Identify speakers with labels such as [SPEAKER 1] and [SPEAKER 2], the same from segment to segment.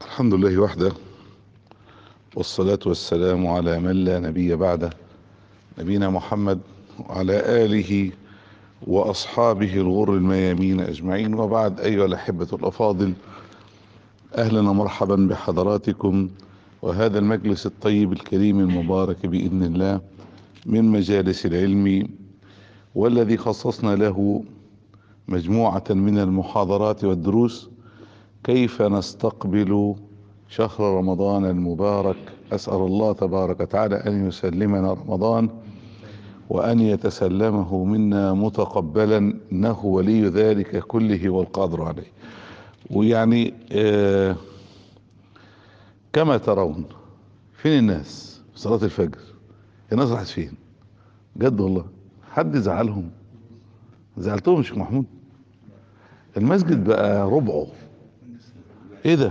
[SPEAKER 1] الحمد لله وحده، والصلاة والسلام على من لا نبي بعده، نبينا محمد وعلى آله وأصحابه الغر الميامين أجمعين، وبعد. أيها الأحبة الأفاضل، أهلا ومرحبا بحضراتكم وهذا المجلس الطيب الكريم المبارك بإذن الله من مجالس العلم، والذي خصصنا له مجموعة من المحاضرات والدروس كيف نستقبل شهر رمضان المبارك. أسأل الله تبارك وتعالى أن يسلمنا رمضان وأن يتسلمه منا متقبلا، إنه ولي ذلك كله والقادر عليه. ويعني كما ترون، فين الناس في صلاة الفجر؟ الناس راحت فين؟ جد والله حد زعلهم؟ زعلتهم شيخ محمود؟ المسجد بقى ربعه. ايه ده؟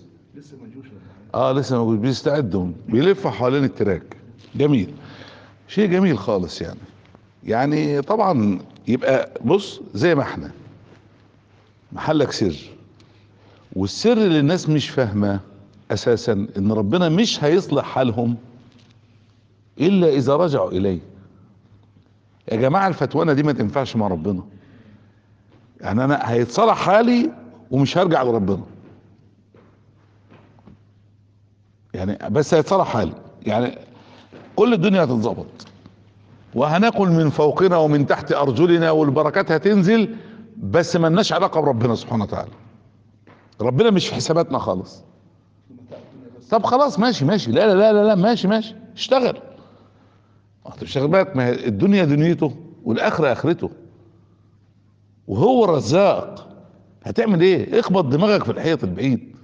[SPEAKER 1] لسه موجود، بيستعدوا، بيلفوا حوالين التراك. جميل، شيء جميل خالص. يعني طبعا يبقى بص، زي ما احنا محلك سر، والسر اللي الناس مش فاهمه اساسا ان ربنا مش هيصلح حالهم الا اذا رجعوا اليه. يا جماعه الفتوانه دي ما تنفعش مع ربنا. يعني انا هيتصلح حالي ومش هرجع لربنا، يعني بس هيتصلح حالي، يعني كل الدنيا هتتظبط وهناكل من فوقنا ومن تحت ارجلنا والبركات هتنزل، بس ما لناش علاقه بربنا سبحانه وتعالى. ربنا مش في حساباتنا خالص. طب خلاص، ماشي ماشي، لا لا لا لا، ماشي ماشي، اشتغل. تشتغل بالك، ما هي الدنيا دنيته والاخره اخرته، وهو الرزاق. هتعمل ايه؟ اخبط دماغك في الحيط البعيد.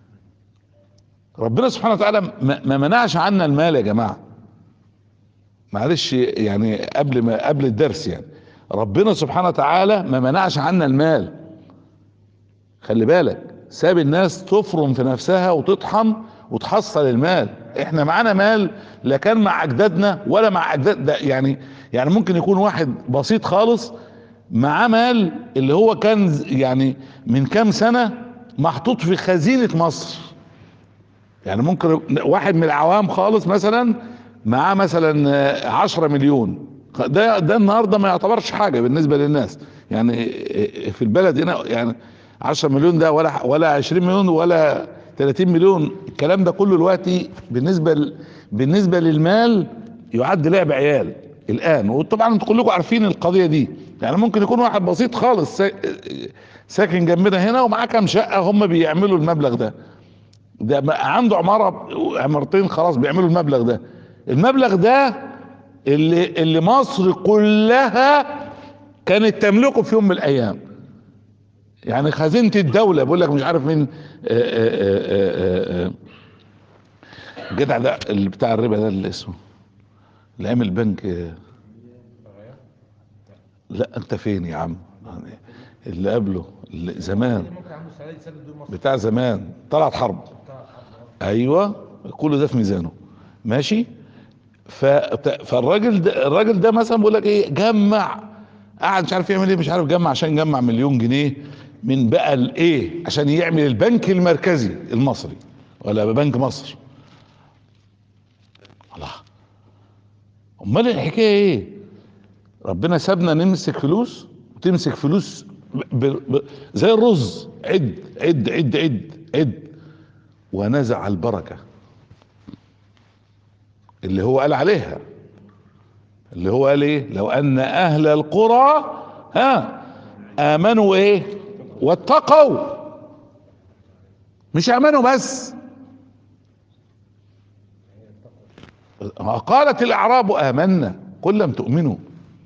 [SPEAKER 1] ربنا سبحانه وتعالى ما منعش عنا المال يا جماعه. معلش، يعني قبل الدرس، يعني ربنا سبحانه وتعالى ما منعش عنا المال. خلي بالك، ساب الناس تفرم في نفسها وتطحن وتحصل المال. احنا معانا مال لا كان مع اجدادنا ولا مع اجداد ده. يعني ممكن يكون واحد بسيط خالص معاه مال اللي هو كان يعني من كام سنة محطوط في خزينة مصر. يعني ممكن واحد من العوام خالص مثلا معاه مثلا 10 مليون. ده النهارده ما يعتبرش حاجة بالنسبة للناس. يعني في البلد هنا، يعني 10 مليون ده ولا 20 مليون ولا 30 مليون. الكلام ده كله دلوقتي بالنسبة للمال يعد لعب عيال الآن. وطبعا انتوا كلكم عارفين القضية دي. يعني ممكن يكون واحد بسيط خالص ساكن جنبنا هنا ومعاه كام شقة هم بيعملوا المبلغ ده عنده عمارتين خلاص بيعملوا المبلغ ده. المبلغ ده اللي مصر كلها كانت تملكه في يوم من الايام. يعني خزينة الدولة بيقول لك مش عارف مين. الجدع ده اللي بتاع الربا ده اللي اسمه اللي عامل بنك. لا انت فين يا عم؟ اللي قبله، اللي زمان، بتاع زمان، طلعت حرب. ايوه، كل ده في ميزانه. ماشي. الراجل ده مثلا بيقول لك ايه، جمع، قعد مش عارف يعمل ايه، مش عارف جمع عشان جمع 1,000,000 جنيه من بقى الايه عشان يعمل البنك المركزي المصري ولا بنك مصر. الله، امال الحكايه ايه؟ ربنا سابنا نمسك فلوس وتمسك فلوس زي الرز، عد عد عد عد عد، ونزع البركه اللي هو قال عليها. اللي هو قال ايه؟ لو ان اهل القرى امنوا ايه واتقوا. مش امنوا بس، قالت الاعراب امنا قل لم تؤمنوا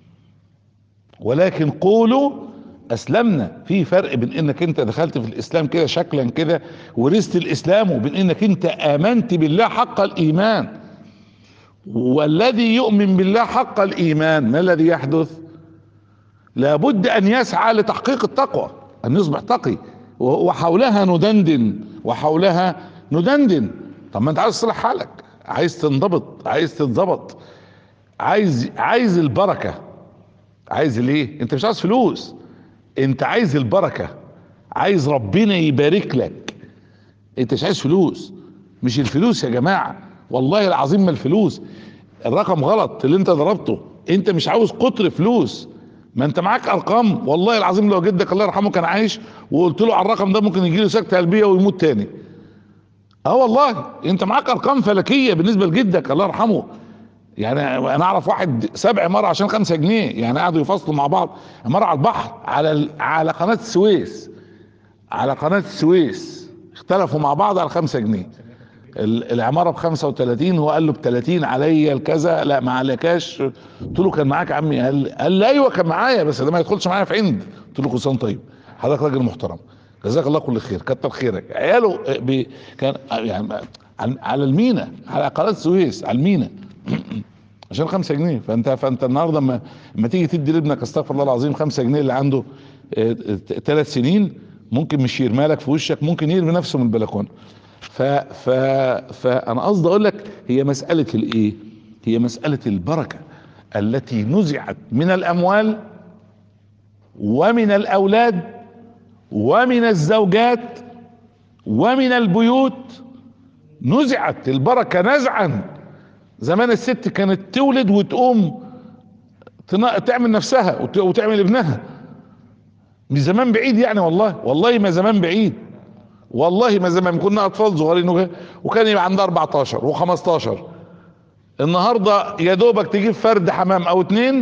[SPEAKER 1] ولكن قولوا اسلمنا. في فرق بين انك انت دخلت في الاسلام كده شكلا كده ورثت الاسلام، وبين انك انت امنت بالله حق الايمان. والذي يؤمن بالله حق الايمان ما الذي يحدث؟ لابد ان يسعى لتحقيق التقوى، ان يصبح تقي. وحولها ندندن وحولها ندندن. طب ما انت عايز تصلح حالك، عايز تنضبط، عايز تتظبط، عايز البركة. عايز ليه؟ انت مش عايز فلوس، انت عايز البركة، عايز ربنا يبارك لك. انت مش عايز فلوس، مش الفلوس يا جماعة، والله العظيم ما الفلوس، الرقم غلط اللي انت ضربته، انت مش عاوز كتر فلوس، ما انت معاك ارقام، والله العظيم لو جدك الله يرحمه كان عايش وقلت له على الرقم ده ممكن يجي له سكتة قلبية ويموت تاني. اه والله انت معاك ارقام فلكية بالنسبة لجدك الله يرحمه. يعني انا اعرف واحد 7 مرة عشان 5 جنيه، يعني قعدوا يفصلوا مع بعض مرة على البحر على قناة السويس، على قناة السويس اختلفوا مع بعض على 5 جنيه. العمارة ب35، هو قال له ب30 عليا الكذا، لا ما عليكاش. قلت له كان معاك يا عمي؟ قال لي ايوه كان معايا، بس ده ما يدخلش معايا في عند. قلت له كل سنه طيب، حضرتك راجل محترم، جزاك الله كل خير، كتر خيرك. عياله كان يعني على المينا، على قناه السويس على المينا عشان 5 جنيه. فانت النهارده لما تيجي تدي لابنك استغفر الله العظيم 5 جنيه اللي عنده 3 سنين، ممكن مش يرمي لك في وشك، ممكن يرمي نفسه من البلكونه. ف ف فانا قصدي اقول لك هي مساله الايه؟ هي مساله البركه التي نزعت من الاموال ومن الاولاد ومن الزوجات ومن البيوت. نزعت البركه نزعا. زمان الست كانت تولد وتقوم تعمل نفسها وتعمل ابنها، مش زمان بعيد يعني، والله ما زمان بعيد، والله ما زمان كنا اطفال صغيرين وكان يبقى عندها 14 و15. النهارده يا دوبك تجيب فرد حمام او 2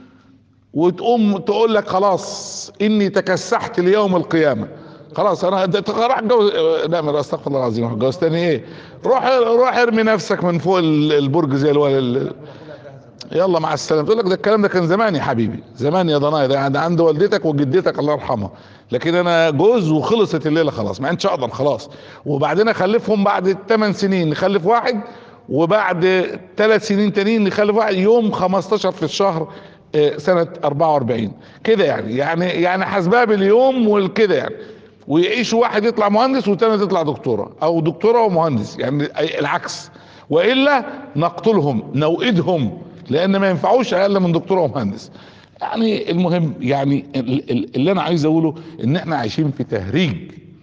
[SPEAKER 1] وتقوم تقول لك خلاص اني تكسحت ليوم القيامه، خلاص انا راح اتجوز. لا استغفر الله العظيم، اتجوز تاني ايه؟ روح ارمي نفسك من فوق البرج زي الولد، يلا مع السلامه. تقول لك ده الكلام ده كان زمان يا حبيبي، زمان يا ضنايا، ده عند والدتك وجدتك الله يرحمها، لكن انا جوز وخلصت الليله خلاص، ما عادش اقدر خلاص. وبعدين اخلفهم بعد 8 سنين نخلف واحد، وبعد 3 سنين تانيين نخلف واحد، يوم 15 في الشهر سنة 44 كده، يعني حسبها باليوم والكده يعني. ويعيش واحد يطلع مهندس والتاني تطلع دكتورة، او دكتورة ومهندس، يعني العكس، والا نقتلهم نوئدهم، لان ما ينفعوش اقل من دكتورة ومهندس. يعني المهم، يعني اللي انا عايز اقوله ان احنا عايشين في تهريج،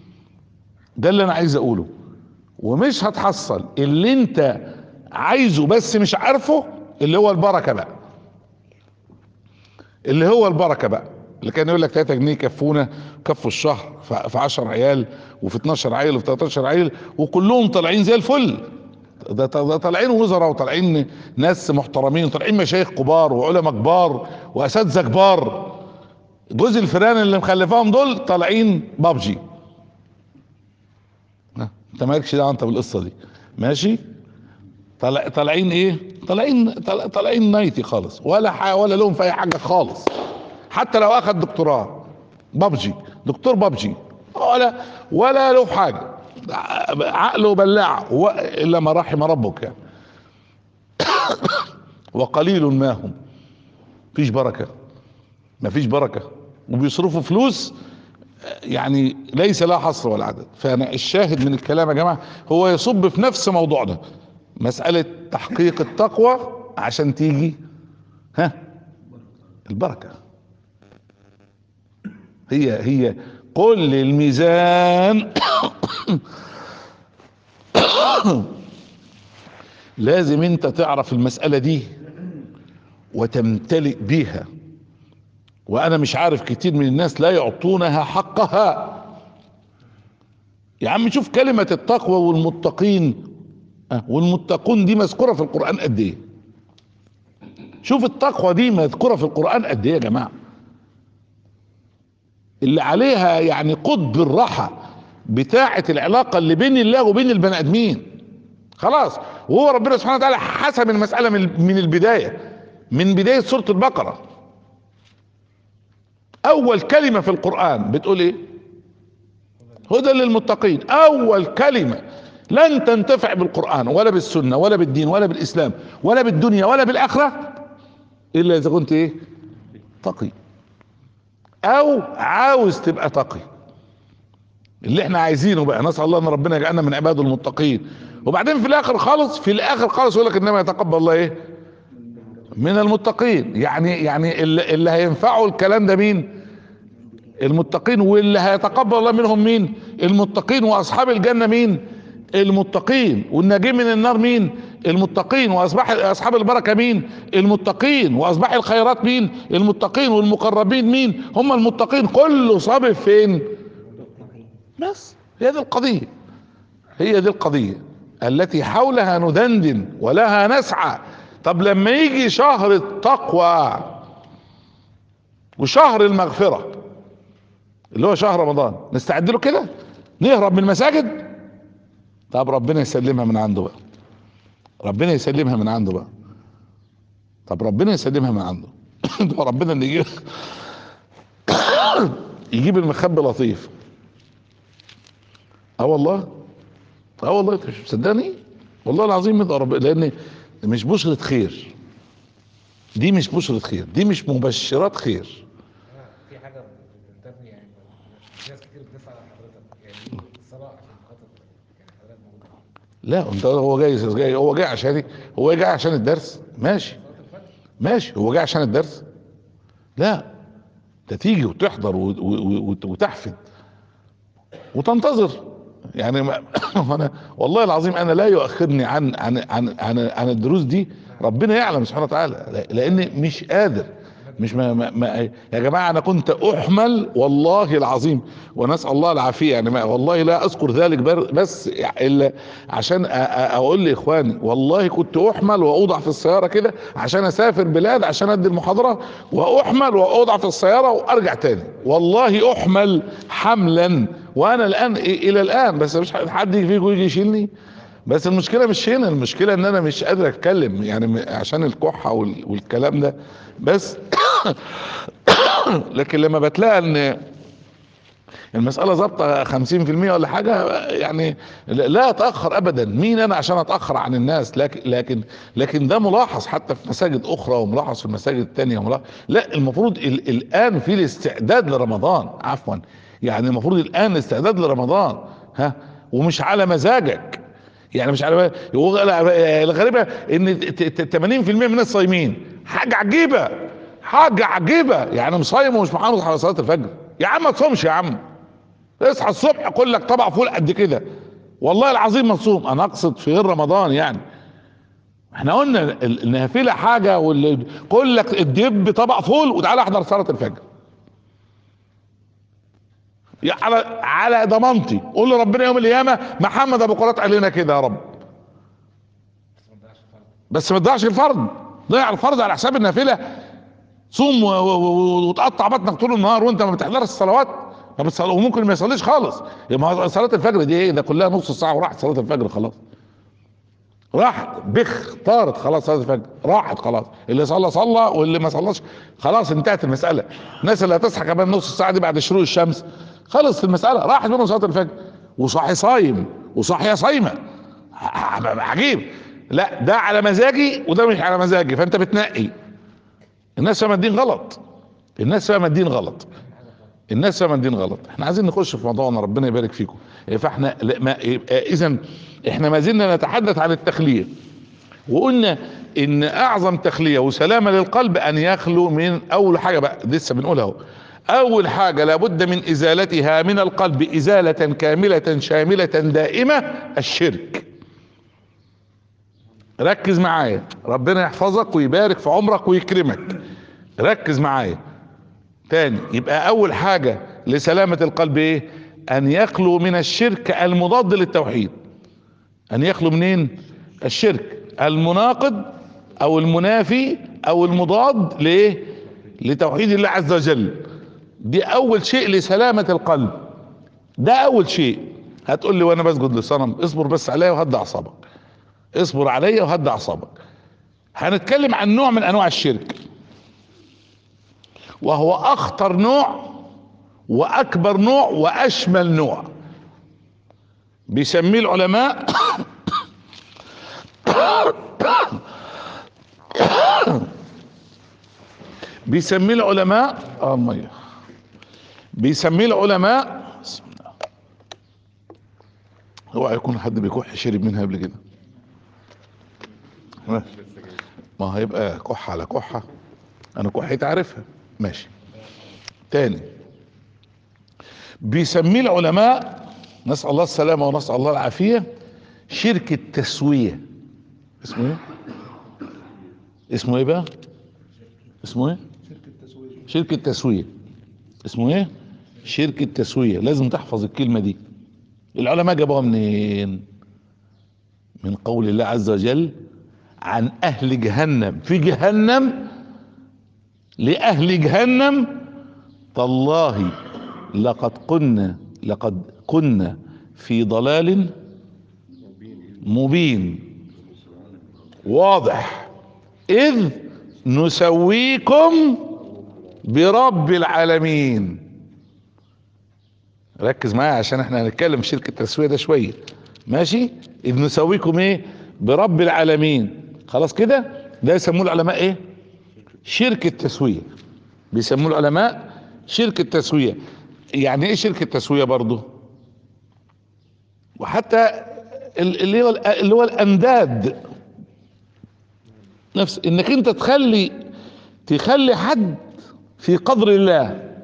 [SPEAKER 1] ده اللي انا عايز اقوله. ومش هتحصل اللي انت عايزه بس مش عارفه، اللي هو البركة بقى، اللي هو البركة بقى، اللي كان يقول لك 3 جنيه يكفونا كفوا الشهر في 10 عيال وفي 12 عيل وفي 13 عيل، وكلهم طالعين زي الفل. ده طالعين وزراء وطالعين ناس محترمين وطالعين مشايخ كبار وعلماء كبار واساتذه كبار. جوز الفيران اللي مخلفاهم دول طالعين بابجي. انت مالكش دعوه انت بالقصه دي، ماشي؟ طالعين ايه؟ طالعين نايتي خالص، ولا لهم في اي حاجه خالص. حتى لو اخذ دكتوراه بابجي، دكتور بابجي، ولا له في حاجه، عقله بلاع الا ما رحم ربك يعني. وقليل ما هم، مفيش بركه، مفيش بركه، وبيصرفوا فلوس يعني ليس لها حصر ولا عدد. فانا الشاهد من الكلام يا جماعه هو يصب في نفس موضوعنا، مساله تحقيق التقوى عشان تيجي البركه. هي كل الميزان لازم انت تعرف المسألة دي وتمتلئ بيها. وانا مش عارف كتير من الناس لا يعطونها حقها. يا عم شوف كلمة التقوى والمتقين، والمتقون دي مذكورة في القرآن قد ايه؟ شوف التقوى دي مذكورة في القرآن قد ايه يا جماعة، اللي عليها يعني قطب الراحة بتاعة العلاقة اللي بين الله وبين البني ادمين. خلاص، وهو ربنا سبحانه وتعالى حسم المسألة من البداية، من بداية سورة البقرة. اول كلمة في القرآن بتقول ايه؟ هدى للمتقين. اول كلمة. لن تنتفع بالقرآن ولا بالسنة ولا بالدين ولا بالاسلام ولا بالدنيا ولا بالاخرة الا اذا كنت ايه؟ تقي، او عاوز تبقى تقي، اللي احنا عايزينه بقى. نسأل الله ان ربنا يجعلنا من عباده المتقين. وبعدين في الاخر خالص يقول لك انما يتقبل الله ايه؟ من المتقين. يعني اللي هينفعه الكلام ده مين؟ المتقين. واللي هيتقبل الله منهم مين؟ المتقين. واصحاب الجنة مين؟ المتقين. والناجين من النار مين؟ المتقين. واصبح اصحاب البركة مين؟ المتقين. واصبح الخيرات مين؟ المتقين. والمقربين مين؟ هم المتقين. كله صابر فين؟ بس هي دي القضية، هي دي القضية التي حولها ندندن ولها نسعى. طب لما يجي شهر التقوى وشهر المغفرة اللي هو شهر رمضان، نستعد له كده؟ نهرب من المساجد؟ طب ربنا يسلمها من عنده بقى، ربنا يسلمها من عنده بقى. طب ربنا يسلمها من عنده. ربنا اللي يجيب المخبي لطيف. اه والله، اه والله انت مش مصدقني؟ والله العظيم ده رب، لان مش بشرة خير، دي مش بشرة خير، دي مش مبشرات خير.
[SPEAKER 2] في حاجه بتنتبه يعني، ناس كتير بتسال عن حضرتك يعني الصلاه عشان خاطر يعني حضرتك موجود.
[SPEAKER 1] لا انت، هو جاي عشاني، هو جاي عشان الدرس ماشي، ماشي هو جاي عشان الدرس. لا ده تيجي وتحضر وتحفد وتنتظر يعني. انا والله العظيم انا لا يؤخرني عن الدروس دي، ربنا يعلم سبحانه وتعالى، لاني مش قادر. مش يا جماعه انا كنت احمل والله العظيم، ونسال الله العافيه يعني، والله لا اذكر ذلك بس الا عشان اقول لاخواني، والله كنت احمل واوضع في السياره كده عشان اسافر بلاد عشان ادي المحاضره، واحمل واوضع في السياره وارجع تاني، والله احمل حملا وانا الان الى الان، بس مش حد فيكم يجي يشيلني. بس المشكله مش هنا، المشكله ان انا مش قادر اتكلم يعني عشان الكحه والكلام ده بس. لكن لما بتلاقي ان المسألة ظابطة 50% ولا حاجة يعني، لا اتأخر ابدا. مين انا عشان اتأخر عن الناس؟ لكن ده ملاحظ حتى في مساجد اخرى، وملاحظ في المساجد التانية، لا المفروض الان في الاستعداد لرمضان، عفوا يعني المفروض الان الاستعداد لرمضان. ها، ومش على مزاجك يعني، مش على الغريبة ان 80% من الناس صايمين. حاجة عجيبة، حاجة عجيبة يعني، مصايم ومش محافظ على صلاة الفجر. يا عم ما تصومش يا عم، اصحى الصبح كل لك طبق فول قد كده، والله العظيم ما تصوم. انا اقصد في غير رمضان يعني. احنا قلنا النافله حاجه، واللي كل لك الدب طبق فول وتعالى احضر صلاه الفجر. على ضمانتي قول لربنا يوم القيامه محمد ابو قرات قال لنا كده يا رب. بس ما تضيعش الفرض، ضيع الفرض على حساب النافله. صوم وتقطع بطنك طول النهار وانت ما بتحضرش الصلوات، وممكن ما يصليش خالص. يبقى صلاه الفجر دي ايه؟ ده كلها نص ساعه وراحت صلاه الفجر خلاص، راحت بخ طارت خلاص، صلاه الفجر راحت خلاص. اللي صلى صلى واللي ما صلاش خلاص انتهت المساله. الناس اللي هتصحى كمان نص ساعه دي بعد شروق الشمس، خلص المساله، راحت منهم صلاه الفجر. وصاحي صايم وصاحيه صايمه، عجيب. لا ده على مزاجي وده مش على مزاجي، فانت بتنقي. الناس فاهمه الدين غلط، الناس فاهمه الدين غلط، الناس فاهمه الدين غلط. احنا عايزين نخش في موضوعنا، ربنا يبارك فيكم. فاحنا اذا احنا ما زلنا نتحدث عن التخليه، وقلنا ان اعظم تخليه وسلامه للقلب ان يخلو من اول حاجه بقى لسه بنقولها اهو. اول حاجه لابد من ازالتها من القلب ازاله كامله شامله دائمه، الشرك. ركز معايا، ربنا يحفظك ويبارك في عمرك ويكرمك. ركز معايا تاني. يبقى اول حاجة لسلامة القلب ايه؟ ان يخلو من الشرك المضاد للتوحيد. ان يخلو منين؟ الشرك المناقض او المنافي او المضاد لايه؟ لتوحيد الله عز وجل. دي اول شيء لسلامة القلب، ده اول شيء. هتقول لي وانا بسجد للصنم؟ اصبر بس عليا وهدي اعصابك، اصبر عليا وهدي اعصابك. هنتكلم عن نوع من انواع الشرك، وهو اخطر نوع واكبر نوع واشمل نوع. بيسميه العلماء بيسميه العلماء المية، بيسميه العلماء، بسم الله، اوعى يكون حد بيكح شرب منها قبل كده. ما هيبقى كحة على كحة، انا كحيت عارفها. ماشي تاني. بيسميه العلماء، نسأل الله السلامة ونسأل الله العافية، شرك التسوية. اسمه ايه؟ اسمه ايه بقى؟ اسمه ايه؟ شرك التسوية. اسمه ايه؟ شرك التسوية. لازم تحفظ الكلمة دي. العلماء جابوها منين؟ من قول الله عز وجل عن اهل جهنم في جهنم، لأهل جهنم: تالله لقد كنا في ضلال مبين واضح إذ نسويكم برب العالمين. ركز معايا عشان احنا هنتكلم في شرك التسوية ده شوية، ماشي؟ إذ نسويكم ايه؟ برب العالمين. خلاص كده؟ ده يسموه العلماء ايه؟ شرك التسوية. بيسموه العلماء شرك التسوية. يعني ايه شرك التسوية برضه؟ وحتى اللي هو الانداد، نفس انك انت تخلي حد في قدر الله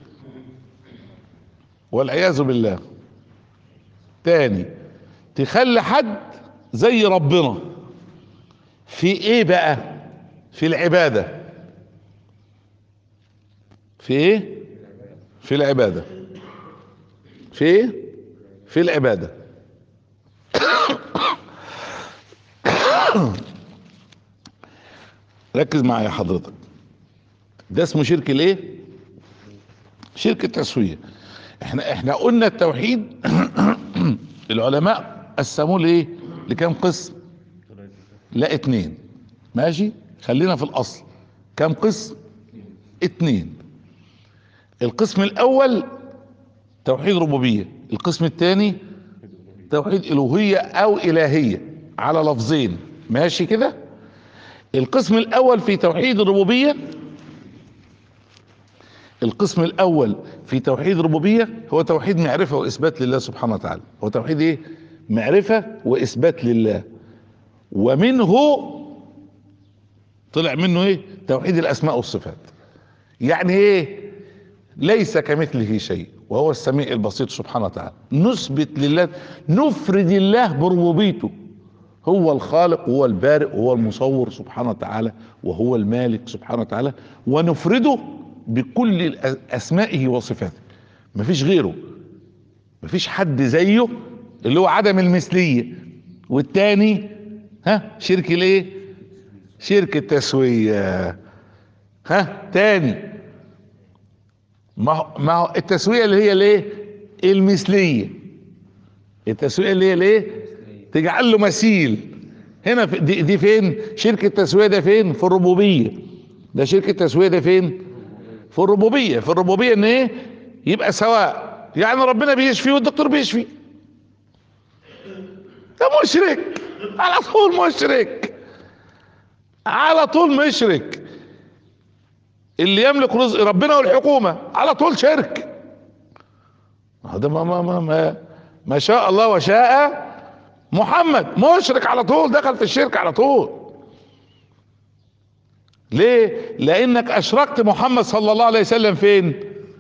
[SPEAKER 1] والعياذ بالله. تاني، تخلي حد زي ربنا في ايه بقى؟ في العبادة. في ايه؟ في العبادة. في ايه؟ في العبادة. ركز معايا حضرتك، ده اسمه شرك الايه؟ شرك التسوية. احنا قلنا التوحيد العلماء قسموه لايه؟ لكام قسم؟ لا 2. ماشي، خلينا في الاصل. كام قسم؟ 2. القسم الاول توحيد ربوبية، القسم الثاني توحيد الوهية او الهية على لفظين، ماشي كده؟ القسم الاول في توحيد الربوبية، القسم الاول في توحيد الربوبية هو توحيد معرفة واثبات لله سبحانه وتعالى. هو توحيد ايه؟ معرفة واثبات لله. ومنه طلع منه ايه؟ توحيد الاسماء والصفات. يعني ايه؟ ليس كمثله شيء وهو السميع البصير سبحانه وتعالى. نثبت لله، نفرد الله بربوبيته، هو الخالق وهو البارئ وهو المصور سبحانه وتعالى وهو المالك سبحانه وتعالى، ونفرده بكل اسمائه وصفاته. مفيش غيره، مفيش حد زيه، اللي هو عدم المثلية. والتاني شرك الايه؟ شرك التسوية. تاني، ما هو التسوية اللي هي الايه؟ المثلية. التسوية اللي هي الايه؟ تجعل له مثيل. هنا دي فين؟ شرك التسوية ده فين؟ في الربوبية. ده شرك التسوية ده فين؟ في الربوبية. في الربوبية ان ايه؟ يبقى سواء. يعني ربنا بيشفي والدكتور بيشفي، ده مشرك على طول، مشرك على طول، مشرك. اللي يملك رزق ربنا والحكومة على طول شرك. هذا ما شاء الله وشاء محمد، مشرك على طول، دخل في الشرك على طول. ليه؟ لانك اشركت محمد صلى الله عليه وسلم فين؟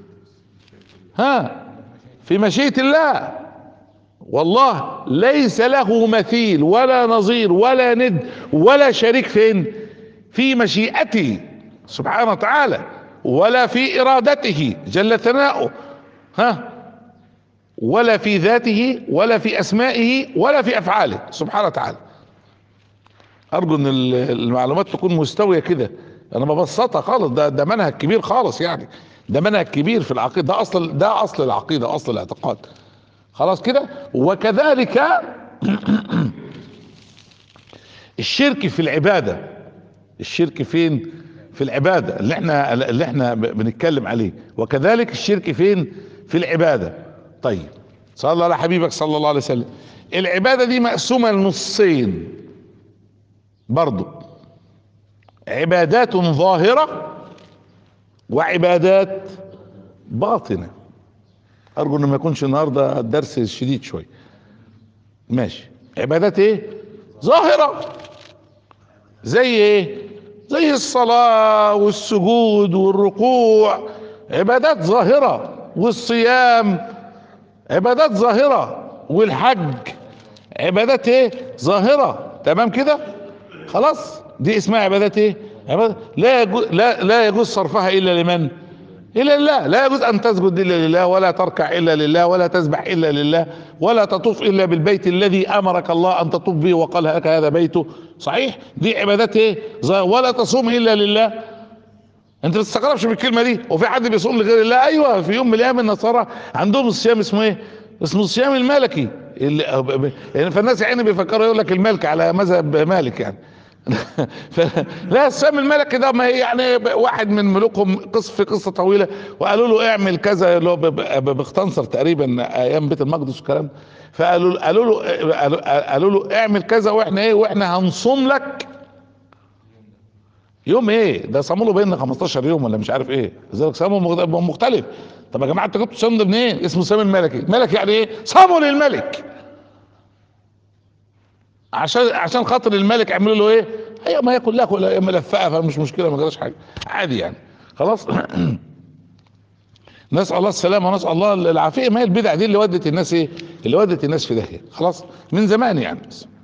[SPEAKER 1] في مشيئة الله. والله ليس له مثيل ولا نظير ولا ند ولا شريك فين؟ في مشيئته سبحانه وتعالى، ولا في ارادته جل ثناؤه، ولا في ذاته ولا في اسمائه ولا في افعاله سبحانه وتعالى. ارجو ان المعلومات تكون مستوية كده. انا ببسطها خالص، ده منهج كبير خالص يعني، ده منهج كبير في العقيدة. ده اصل العقيدة، اصل الاعتقاد. خلاص كده؟ وكذلك الشرك في العبادة. الشرك فين؟ في العبادة اللي احنا بنتكلم عليه. وكذلك الشرك فين؟ في العبادة. طيب، صلى الله على حبيبك صلى الله عليه وسلم. العبادة دي مقسومة لنصين برضو: عبادات ظاهرة وعبادات باطنة. ارجو انه ما يكونش النهارده الدرس شديد شويه. ماشي. عبادات ايه؟ ظاهرة. زي ايه؟ زي الصلاة والسجود والركوع، عبادات ظاهرة. والصيام عبادات ظاهرة، والحج عبادات ايه؟ ظاهرة. تمام كده؟ خلاص، دي اسمها عبادات ايه؟ عبادات لا يجوز، لا يجوز صرفها الا لمن؟ الا لله. لا يجوز ان تسجد الا لله، ولا تركع الا لله، ولا تسبح الا لله، ولا تطوف الا بالبيت الذي امرك الله ان تطوف به وقال لك هذا بيته. صحيح؟ دي عبادات ايه؟ ولا تصوم الا لله. انت ما تستغربش من الكلمه دي، وفي حد بيصوم لغير الله؟ ايوه، في يوم من الايام النصارى عندهم الصيام اسمه ايه؟ اسمه الصيام الملكي. فالناس يعني بيفكروا يقول لك الملك على مذهب مالك يعني. لا، الصيام الملكي ده ما هي يعني واحد من ملوكهم في قصه طويله، وقالوا له اعمل كذا، اللي هو بختنصر تقريبا ايام بيت المقدس والكلام. قالوا له اعمل كذا، واحنا ايه؟ واحنا هنصوم لك يوم ايه؟ ده صاموا له بين 15 يوم ولا مش عارف ايه، لذلك صاموا مختلف. طب يا جماعه، انتوا جبتوا الصيام ده منين؟ اسمه الصيام الملكي. ملك يعني ايه؟ صاموا للملك، عشان خاطر الملك عملوا له ايه؟ ايوه، ما هي كلها ملفقه، فمش مشكله، ما جراش حاجه، عادي يعني. خلاص. نسال الله السلامه ونسال الله العافيه. ما هي البدع دي اللي ودت الناس ايه؟ اللي ودت الناس في داهيه، خلاص، من زمان يعني.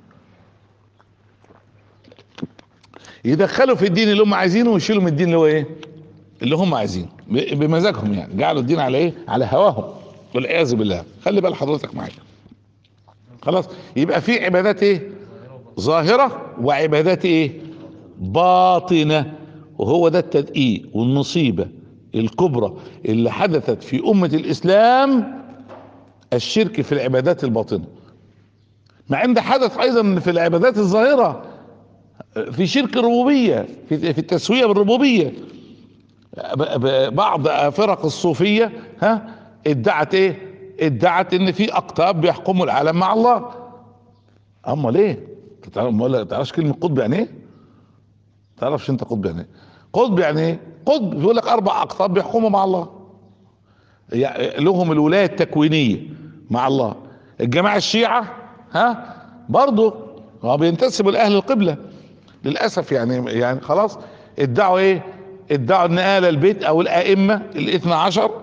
[SPEAKER 1] يدخلوا في الدين اللي هم عايزينه، ويشيلوا من الدين اللي هو ايه؟ اللي هم عايزينه بمزاجهم يعني. جعلوا الدين على ايه؟ على هواهم، والعياذ بالله. خلي بال حضرتك معايا. خلاص، يبقى في عبادات ايه؟ ظاهرة، وعبادات ايه؟ باطنة. وهو ده التدقيق والمصيبة الكبرى اللي حدثت في أمة الإسلام، الشرك في العبادات الباطنة. مع ان ده حدث ايضا في العبادات الظاهرة، في شرك الربوبية، في التسوية بالربوبية. بعض فرق الصوفية ادعت ايه؟ ادعت ان في اقطاب بيحكموا العالم مع الله. اما ليه؟ تعرفش كلمة قطب يعني ايه؟ تعرفش انت قطب يعني ايه؟ قطب يعني ايه؟ قطب بيقول لك 4 اقطاب بيحكموا مع الله، يعني لهم الولاية التكوينية مع الله. الجماعة الشيعة برضو هو بينتسبوا لاهل القبلة للاسف يعني خلاص. ادعوا ايه؟ ادعوا ان آل البيت او الائمة الاثنى عشر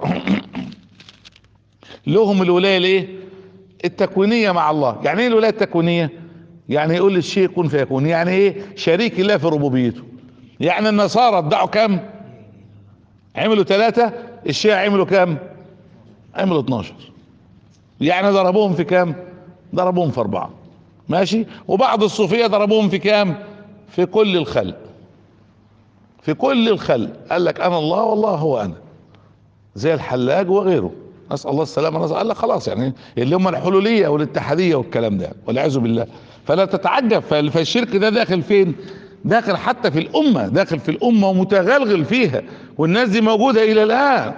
[SPEAKER 1] لهم الولاية الايه؟ التكوينية مع الله. يعني ايه الولاية التكوينية؟ يعني يقول للشيء كن فيكون. يعني ايه؟ شريك الله في ربوبيته. يعني النصارى ادعوا كام؟ عملوا 3. الشيعة عملوا كام؟ عملوا 12. يعني ضربوهم في كام؟ ضربوهم في 4. ماشي. وبعض الصوفية ضربوهم في كام؟ في كل الخلق. في كل الخلق قال لك انا الله والله هو انا، زي الحلاج وغيره. نسال الله السلامه. قال لك خلاص، يعني اللي هم الحلوليه والاتحاديه والكلام ده، والعياذ بالله. فلا تتعجب. فالشرك ده داخل فين؟ داخل حتى في الامه، داخل في الامه ومتغلغل فيها، والناس دي موجوده الى الان.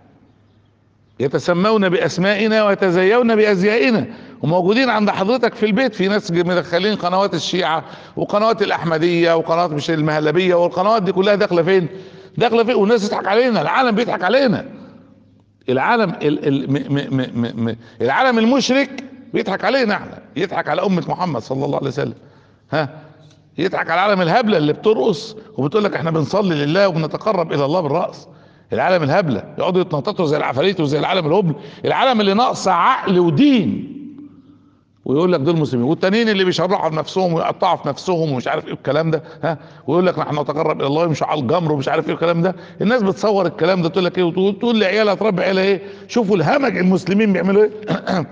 [SPEAKER 1] يتسمون باسمائنا ويتزيون بازيائنا، وموجودين عند حضرتك في البيت. في ناس مدخلين قنوات الشيعة وقنوات الاحمدية وقنوات مش المهلبية، والقنوات دي كلها داخلة فين؟ داخلة فين؟ والناس تضحك علينا. العالم بيضحك علينا. العالم العالم المشرك بيضحك علينا احنا، يضحك على امة محمد صلى الله عليه وسلم. يضحك على العالم الهبلة اللي بترقص وبتقول لك احنا بنصلي لله وبنتقرب الى الله بالرقص. العالم الهبلة يقعدوا يتنططوا زي العفاريت وزي العالم الهبل. العالم اللي ناقص عقل ودين، ويقول لك دول مسلمين. والتانيين اللي بيشرعوا في نفسهم ويقطعوا في نفسهم ومش عارف ايه الكلام ده، ويقول لك نحن نتقرب الى الله ويمشوا على الجمر ومش عارف ايه الكلام ده. الناس بتصور الكلام ده، تقول لك ايه؟ وتقول لعيالها تربي عيالها ايه؟ شوفوا الهمج المسلمين بيعملوا ايه.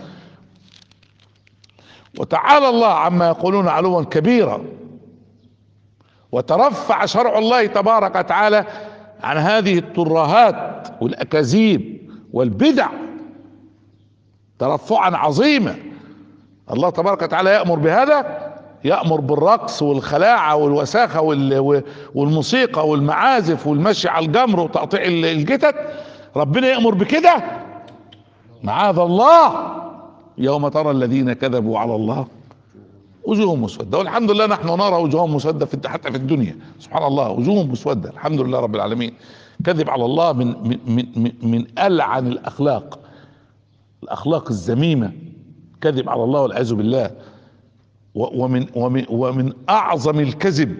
[SPEAKER 1] وتعالى الله عما يقولون علوا كبيرا، وترفع شرع الله تبارك وتعالى عن هذه الترهات والاكاذيب والبدع ترفعا عظيما. الله تبارك وتعالى يأمر بهذا، يأمر بالرقص والخلاعة والوساخة والموسيقى والمعازف والمشي على الجمر وتقطيع الجتت. ربنا يأمر بكده؟ معاذ الله. يوم ترى الذين كذبوا على الله وجوههم مسودة. والحمد لله نحن نرى وجوههم مسودة حتى في الدنيا. سبحان الله، وجوههم مسودة، الحمد لله رب العالمين. كذب على الله من ألعن الأخلاق الذميمة. كذب على الله والعياذ بالله. ومن أعظم الكذب،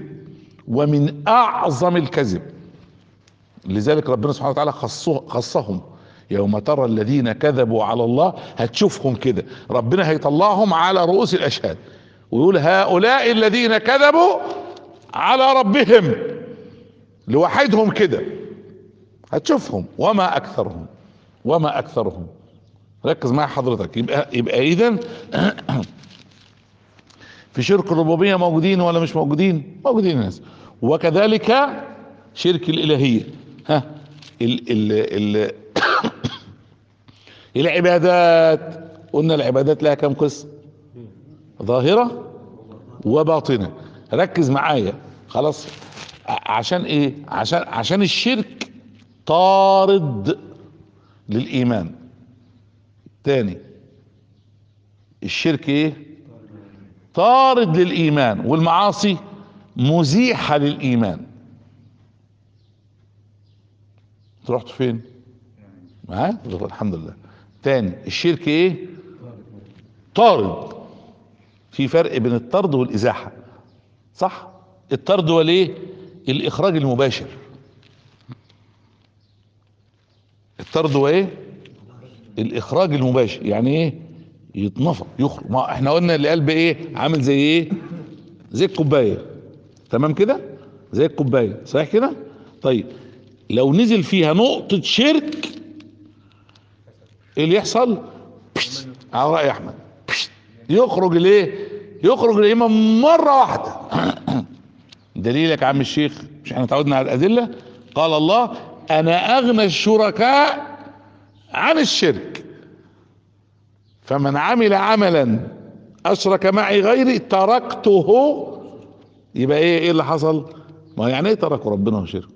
[SPEAKER 1] ومن أعظم الكذب. لذلك ربنا سبحانه وتعالى خصهم يوم ترى الذين كذبوا على الله، هتشوفهم كده ربنا هيطلعهم على رؤوس الاشهاد ويقول هؤلاء الذين كذبوا على ربهم لوحدهم كده، هتشوفهم وما اكثرهم وما اكثرهم. ركز معي حضرتك. يبقى اذا في شرك الربوبيه موجودين ولا مش موجودين؟ موجودين الناس. وكذلك شرك الالهيه. ها ال العبادات، قلنا العبادات لها كم قسم؟ ظاهره وباطنه. ركز معايا خلاص. عشان ايه؟ عشان الشرك طارد للايمان. تاني، الشرك ايه؟ طارد للايمان، والمعاصي مزيحة للايمان. رحت فين؟ معايا؟ الحمد لله. تاني، الشرك ايه؟ طارد. في فرق بين الطرد والازاحة، صح؟ الطرد هو الايه؟ الاخراج المباشر. الطرد هو ايه؟ الاخراج المباشر. يعني ايه؟ يتنفض، يخرج. ما احنا قلنا اللي قلب ايه؟ عامل زي ايه؟ زي الكوبايه. تمام كده؟ زي الكوبايه، صحيح كده؟ طيب لو نزل فيها نقطه شرك، ايه اللي يحصل؟ على راي احمد يخرج الايه؟ يخرج الايمان مره واحده. دليلك يا عم الشيخ، مش احنا اتعودنا على الادله؟ قال الله انا اغنى الشركاء عن الشرك، فمن عمل عملا اشرك معي غيري تركته. يبقى ايه اللي حصل؟ ما يعني ايه تركوا ربنا وشرك؟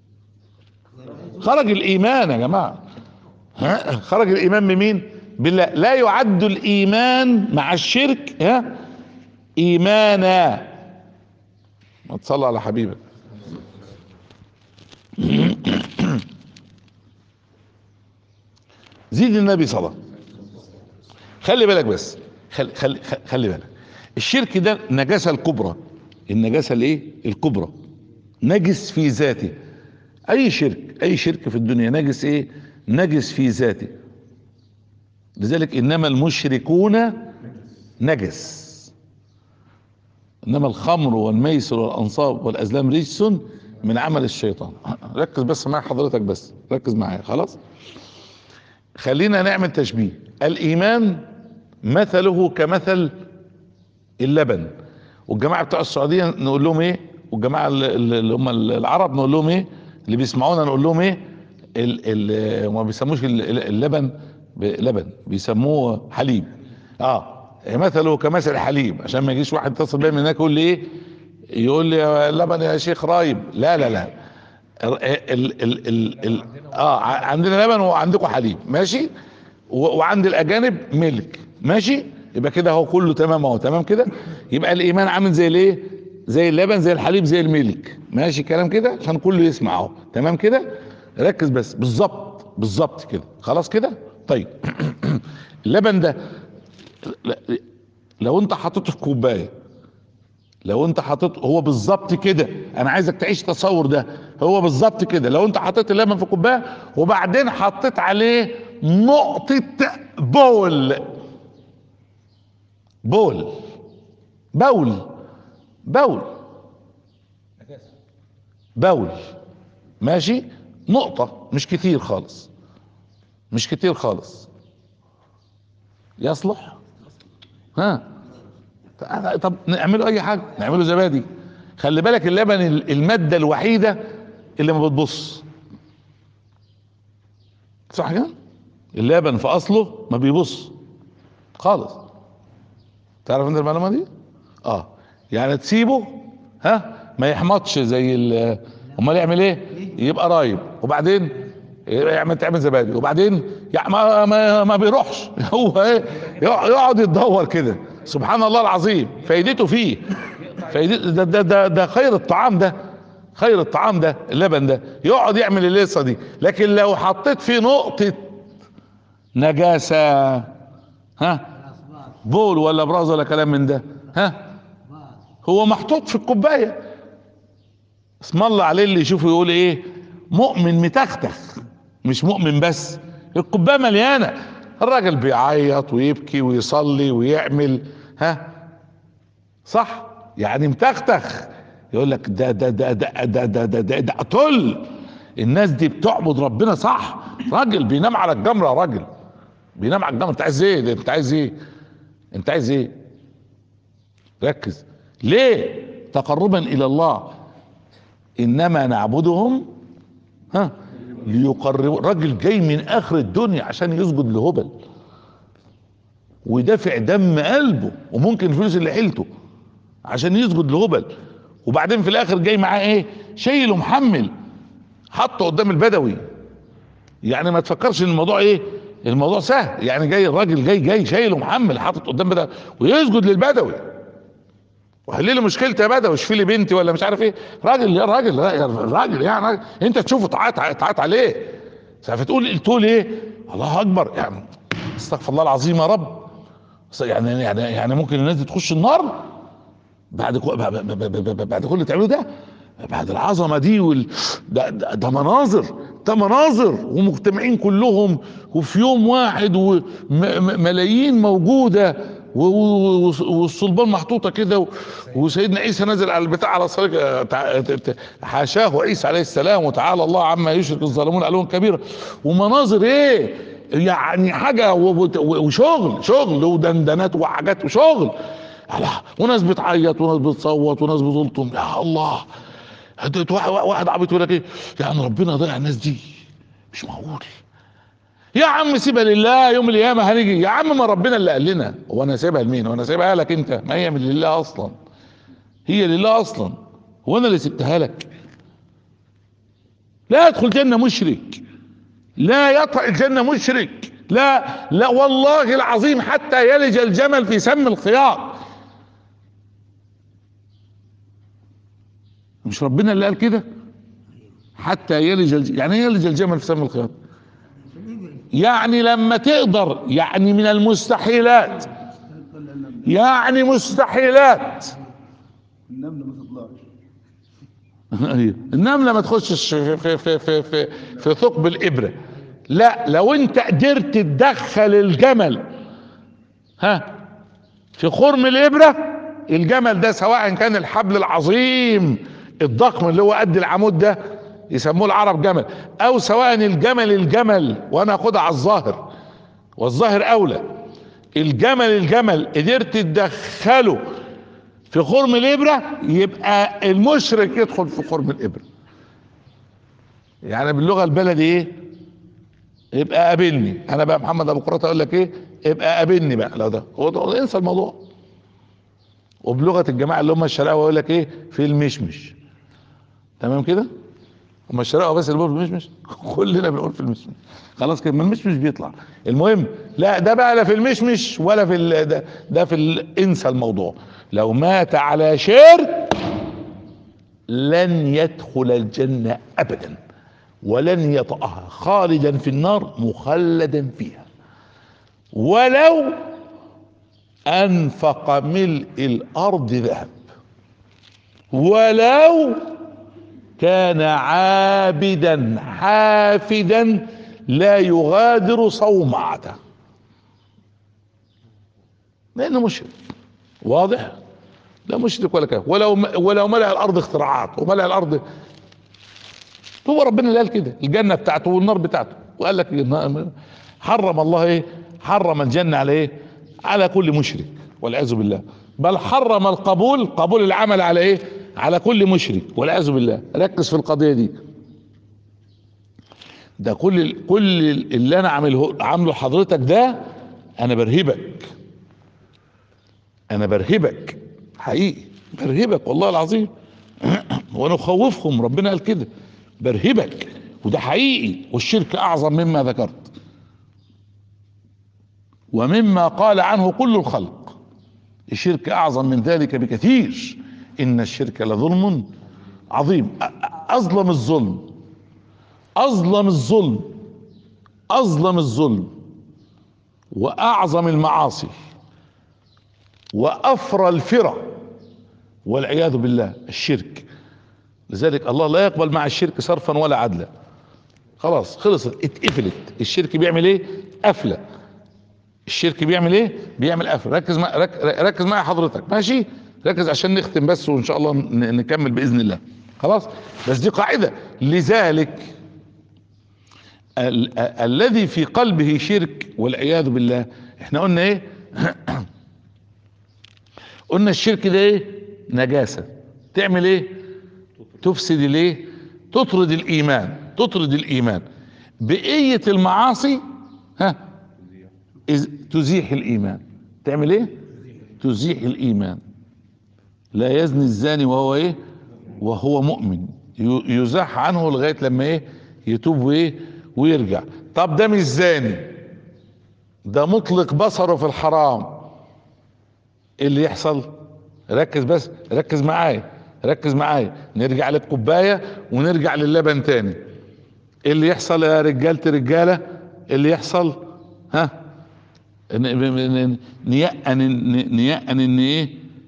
[SPEAKER 1] خرج الايمان يا جماعه. خرج الايمان من مين؟ بالله. لا يعد الايمان مع الشرك ايمانا. ما تصلى على حبيبك. زيد النبي صلى. خلي بالك بس، خلي بالك. الشرك ده النجاسة الكبرى. النجاسة الايه؟ الكبرى. نجس في ذاته. اي شرك في الدنيا نجس ايه؟ نجس في ذاته. لذلك انما المشركون نجس. انما الخمر والميسر والانصاب والازلام رجس من عمل الشيطان. ركز بس مع حضرتك، بس ركز معايا خلاص. خلينا نعمل تشبيه. الايمان مثله كمثل اللبن. والجماعه بتوع السعوديه نقول لهم ايه؟ والجماعه اللي هم العرب نقول لهم ايه؟ اللي بيسمعونا نقول لهم ايه؟ ما بيسموش اللبن لبن، بيسموه حليب. مثله كمثل الحليب، عشان ما يجيش واحد يتصل بيا من هناك يقول لي ايه؟ يقول لي اللبن يا شيخ رايب. لا لا لا. عندنا لبن وعندكم حليب، ماشي؟ وعند الاجانب ملك، ماشي؟ يبقى كده هو كله تمام اهو، تمام كده. يبقى الايمان عامل زي الايه؟ زي اللبن، زي الحليب، زي الملك، ماشي كلام كده عشان كله يسمع اهو، تمام كده. ركز بس، بالظبط كده، خلاص كده. طيب اللبن ده لو انت حطيته في كوبايه، لو انت حطيت هو بالظبط كده، انا عايزك تعيش تصور ده. هو بالظبط كده لو انت حطيت اللبن في كوبايه وبعدين حطيت عليه نقطة بول بول بول بول بول ماشي، نقطة، مش كتير خالص، مش كتير خالص، يصلح؟ طب نعمله اي حاجة، نعمله زبادي. خلي بالك اللبن المادة الوحيدة اللي ما بتبص، صح كده؟ اللبن في اصله ما بيبص خالص. تعرف انت المعلومة دي؟ يعني تسيبه ما يحمضش زي امال يعمل ايه؟ يبقى رايب، وبعدين تعمل زبادي، وبعدين يعني ما بيروحش. هو ايه؟ يقعد يتدور كده. سبحان الله العظيم. فايدته فيه، ده خير الطعام، ده خير الطعام، ده اللبن ده يقعد يعمل الليصه دي. لكن لو حطيت فيه نقطه نجاسه، بول ولا براز ولا كلام من ده، هو محطوط في الكوبايه، اسم الله عليه اللي يشوفه يقول ايه؟ مؤمن متختخ، مش مؤمن بس، الكوبايه مليانه، الراجل بيعيط ويبكي ويصلي ويعمل، ها صح يعني متختخ، يقول لك ده قتل. الناس دي بتعبد ربنا صح. راجل بينام على الجمره، يا راجل بينام على الجمره. انت عايز ايه؟ انت عايز ايه؟ انت عايز ايه؟ ركز. ليه؟ تقربا الى الله. انما نعبدهم ها ليقربوا. راجل جاي من اخر الدنيا عشان يسجد لهبل ودافع دم قلبه وممكن الفلوس اللي حيلته عشان يسجد لهبل، وبعدين في الاخر جاي معاه ايه؟ شايل ومحمل، حطه قدام البدوي. يعني ما تفكرش ان الموضوع ايه، الموضوع سهل. يعني جاي الراجل جاي شايل ومحمل حاطط قدام بدوي ويسجد للبدوي. وحل لي مشكلتي يا بدوي، اشفي لي بنتي ولا مش عارف ايه. راجل يا راجل، راجل يعني راجل. انت تشوفه تعيط عليه، فتقول ايه؟ الله اكبر يعني، استغفر الله العظيم يا رب. يعني ممكن الناس دي تخش النار بعد كل اللي تعمله ده، بعد العظمه دي ده مناظر، ده مناظر ومجتمعين كلهم وفي يوم واحد وملايين موجوده والصلبان محطوطه كده وسيدنا عيسى نزل على البتاع على صليب، حاشاه عيسى عليه السلام وتعالى الله عما يشرك الظالمون علوا كبيرا. ومناظر ايه يعني، حاجه وشغل ودندنات وحاجات وشغل، وناس بتعيط وناس بتصوت وناس بتلطم. يا الله، واحد عبيط يقول لك ايه يعني ربنا ضيع الناس دي؟ مش معقول يا عم، سيبها لله، يوم القيامه هنيجي. يا عم ما ربنا اللي قال لنا، وانا سيبها لمين؟ وانا سيبها لك انت؟ ما هي من لله اصلا، هي لله اصلا، هو انا اللي سبتها لك؟ لا يدخل جنه مشرك، لا يطأ الجنه مشرك، لا لا والله العظيم حتى يلج الجمل في سم الخياط. مش ربنا اللي قال كده؟ حتى يعني ايه يلج الجمل في سم الخياط؟ يعني لما تقدر، يعني من المستحيلات، يعني مستحيلات
[SPEAKER 3] النملة ما تطلعش.
[SPEAKER 1] النملة ما تخشش في ثقب الإبرة. لا، لو انت قدرت تدخل الجمل في خرم الإبرة، الجمل ده سواء كان الحبل العظيم الضخم اللي هو قد العمود ده يسموه العرب جمل، او سواء الجمل وانا اخدها على الظاهر والظاهر اولى، الجمل قدرت تدخله في خرم الابره، يبقى المشرك يدخل في خرم الابره. يعني باللغه البلدي ايه؟ يبقى قابلني انا بقى محمد ابو قرات اقول لك ايه؟ يبقى قابلني بقى. لو ده هو انسى الموضوع. وبلغه الجماعه اللي هم الشرقاوه يقول لك ايه؟ في المشمش. تمام كده؟ هم الشرقاوه بس اللي بيقولوا في المشمش؟ كلنا بنقول في المشمش. خلاص كده، من المشمش بيطلع. المهم لا، ده بقى لا في المشمش ولا في ده في انسى الموضوع. لو مات على شرك لن يدخل الجنة ابدا ولن يطأها، خالدا في النار مخلدا فيها، ولو انفق ملء الارض ذهب، ولو كان عابدا حافدا لا يغادر صومعته، لانه مشرك. واضح؟ لا مشرك ولا كافر، ولو ملأ الارض اختراعات وملأ الارض. هو ربنا اللي قال كده، الجنه بتاعته والنار بتاعته، وقال لك حرم الله ايه؟ حرم الجنه على ايه؟ على كل مشرك والعياذ بالله. بل حرم قبول العمل على ايه؟ على كل مشرك والعياذ بالله. ركز في القضيه دي. ده كل اللي انا عامله حضرتك ده، انا برهبك حقيقي، برهبك والله العظيم. وانا اخوفهم، ربنا قال كده برهبك، وده حقيقي. والشرك اعظم مما ذكرت ومما قال عنه كل الخلق. الشرك اعظم من ذلك بكثير. ان الشرك لظلم عظيم. اظلم الظلم واعظم المعاصي وافرى الفرى والعياذ بالله الشرك. لذلك الله لا يقبل مع الشرك صرفا ولا عدلا. خلاص خلصت اتقفلت. الشرك بيعمل ايه؟ قفله. الشرك بيعمل ايه؟ بيعمل قفله. ركز معايا حضرتك، ماشي؟ ركز عشان نختم بس، وان شاء الله نكمل باذن الله. خلاص، بس دي قاعده. لذلك الذي في قلبه شرك والعياذ بالله، احنا قلنا ايه؟ قلنا الشرك ده ايه؟ نجاسه. تعمل ايه؟ تفسد الايه؟ تطرد الايمان. تطرد الايمان. بقيه المعاصي ها تزيح الايمان. تعمل ايه؟ تزيح الايمان. لا يزني الزاني وهو ايه؟ وهو مؤمن. يزاح عنه لغايه لما ايه؟ يتوب وايه؟ ويرجع. طب ده مش زاني، ده مطلق بصره في الحرام. ايه اللي يحصل؟ ركز بس، ركز معايا، ركز معايا. نرجع للكوبايه ونرجع للبن تاني. ايه اللي يحصل يا رجاله؟ اللي يحصل ها؟ نيأن ان ايه؟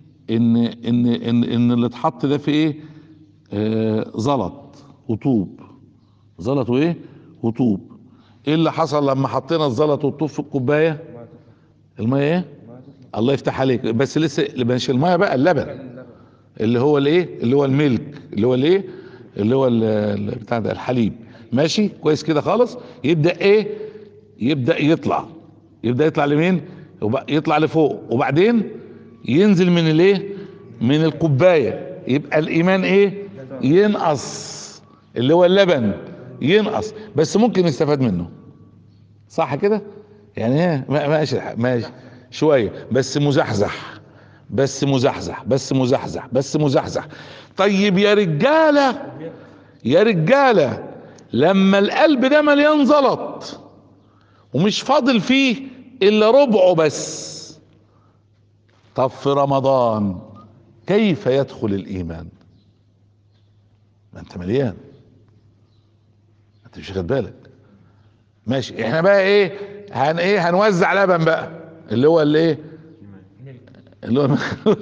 [SPEAKER 1] ان اللي اتحط ده في ايه؟ زلط وطوب. زلط وايه؟ وطوب. ايه اللي حصل لما حطينا الزلط والطوب في الكوبايه؟ الميه ايه؟ الله يفتح عليك. بس لسه مش الميه بقى، اللبن اللي هو الايه؟ اللي هو الميلك، اللي هو الايه؟ اللي هو بتاع ده الحليب. ماشي كويس كده خالص. يبدا ايه؟ يبدا يطلع. يبدا يطلع لمين؟ يطلع لفوق، وبعدين ينزل من الايه؟ من الكوبايه. يبقى الايمان ايه؟ ينقص. اللي هو اللبن ينقص، بس ممكن يستفاد منه. صح كده؟ يعني ايه؟ ماشي ماشي شويه، بس مزحزح، بس مزحزح، بس مزحزح، بس مزحزح. طيب يا رجاله، يا رجاله، لما القلب ده مليان زلط ومش فاضل فيه الا ربعه بس، طب في رمضان كيف يدخل الايمان؟ ما انت مليان، انت مش واخد بالك. ماشي، احنا بقى ايه؟ هنوزع لبن بقى، اللي هو الايه؟ اللي هو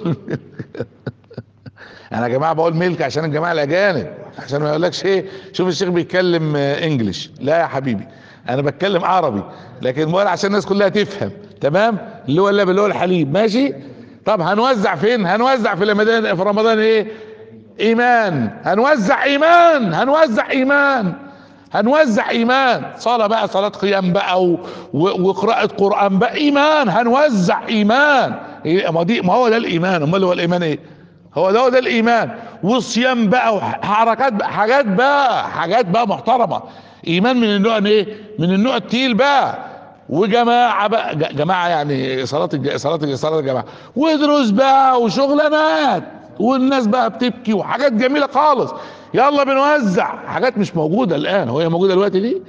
[SPEAKER 1] انا يا جماعه بقول ملك عشان الجماعه الاجانب، عشان ما يقولكش ايه شوف الشيخ بيتكلم انجليش. لا يا حبيبي، انا بتكلم عربي، لكن بقول عشان الناس كلها تفهم. تمام؟ اللي هو اللبن، اللي هو الحليب. ماشي. طب هنوزع فين؟ هنوزع في رمضان. في رمضان ايه؟ ايمان. هنوزع ايمان، هنوزع ايمان، هنوزع ايمان. صلاة بقى، صلاة قيام بقى وقراءة قرآن بقى. ايمان، هنوزع ايمان. ما هو ده الايمان. امال هو الايمان ايه؟ هو ده الايمان. وصيام بقى وحركات بقى، حاجات بقى محترمة. ايمان من النوع ايه؟ من النوع التقيل بقى. وجماعة بقى، جماعة يعني صلاة الجماعة، ودروس بقى وشغلانات، والناس بقى بتبكي وحاجات جميلة خالص. يلا بنوزع حاجات مش موجودة الآن. هي موجودة دلوقتي دي؟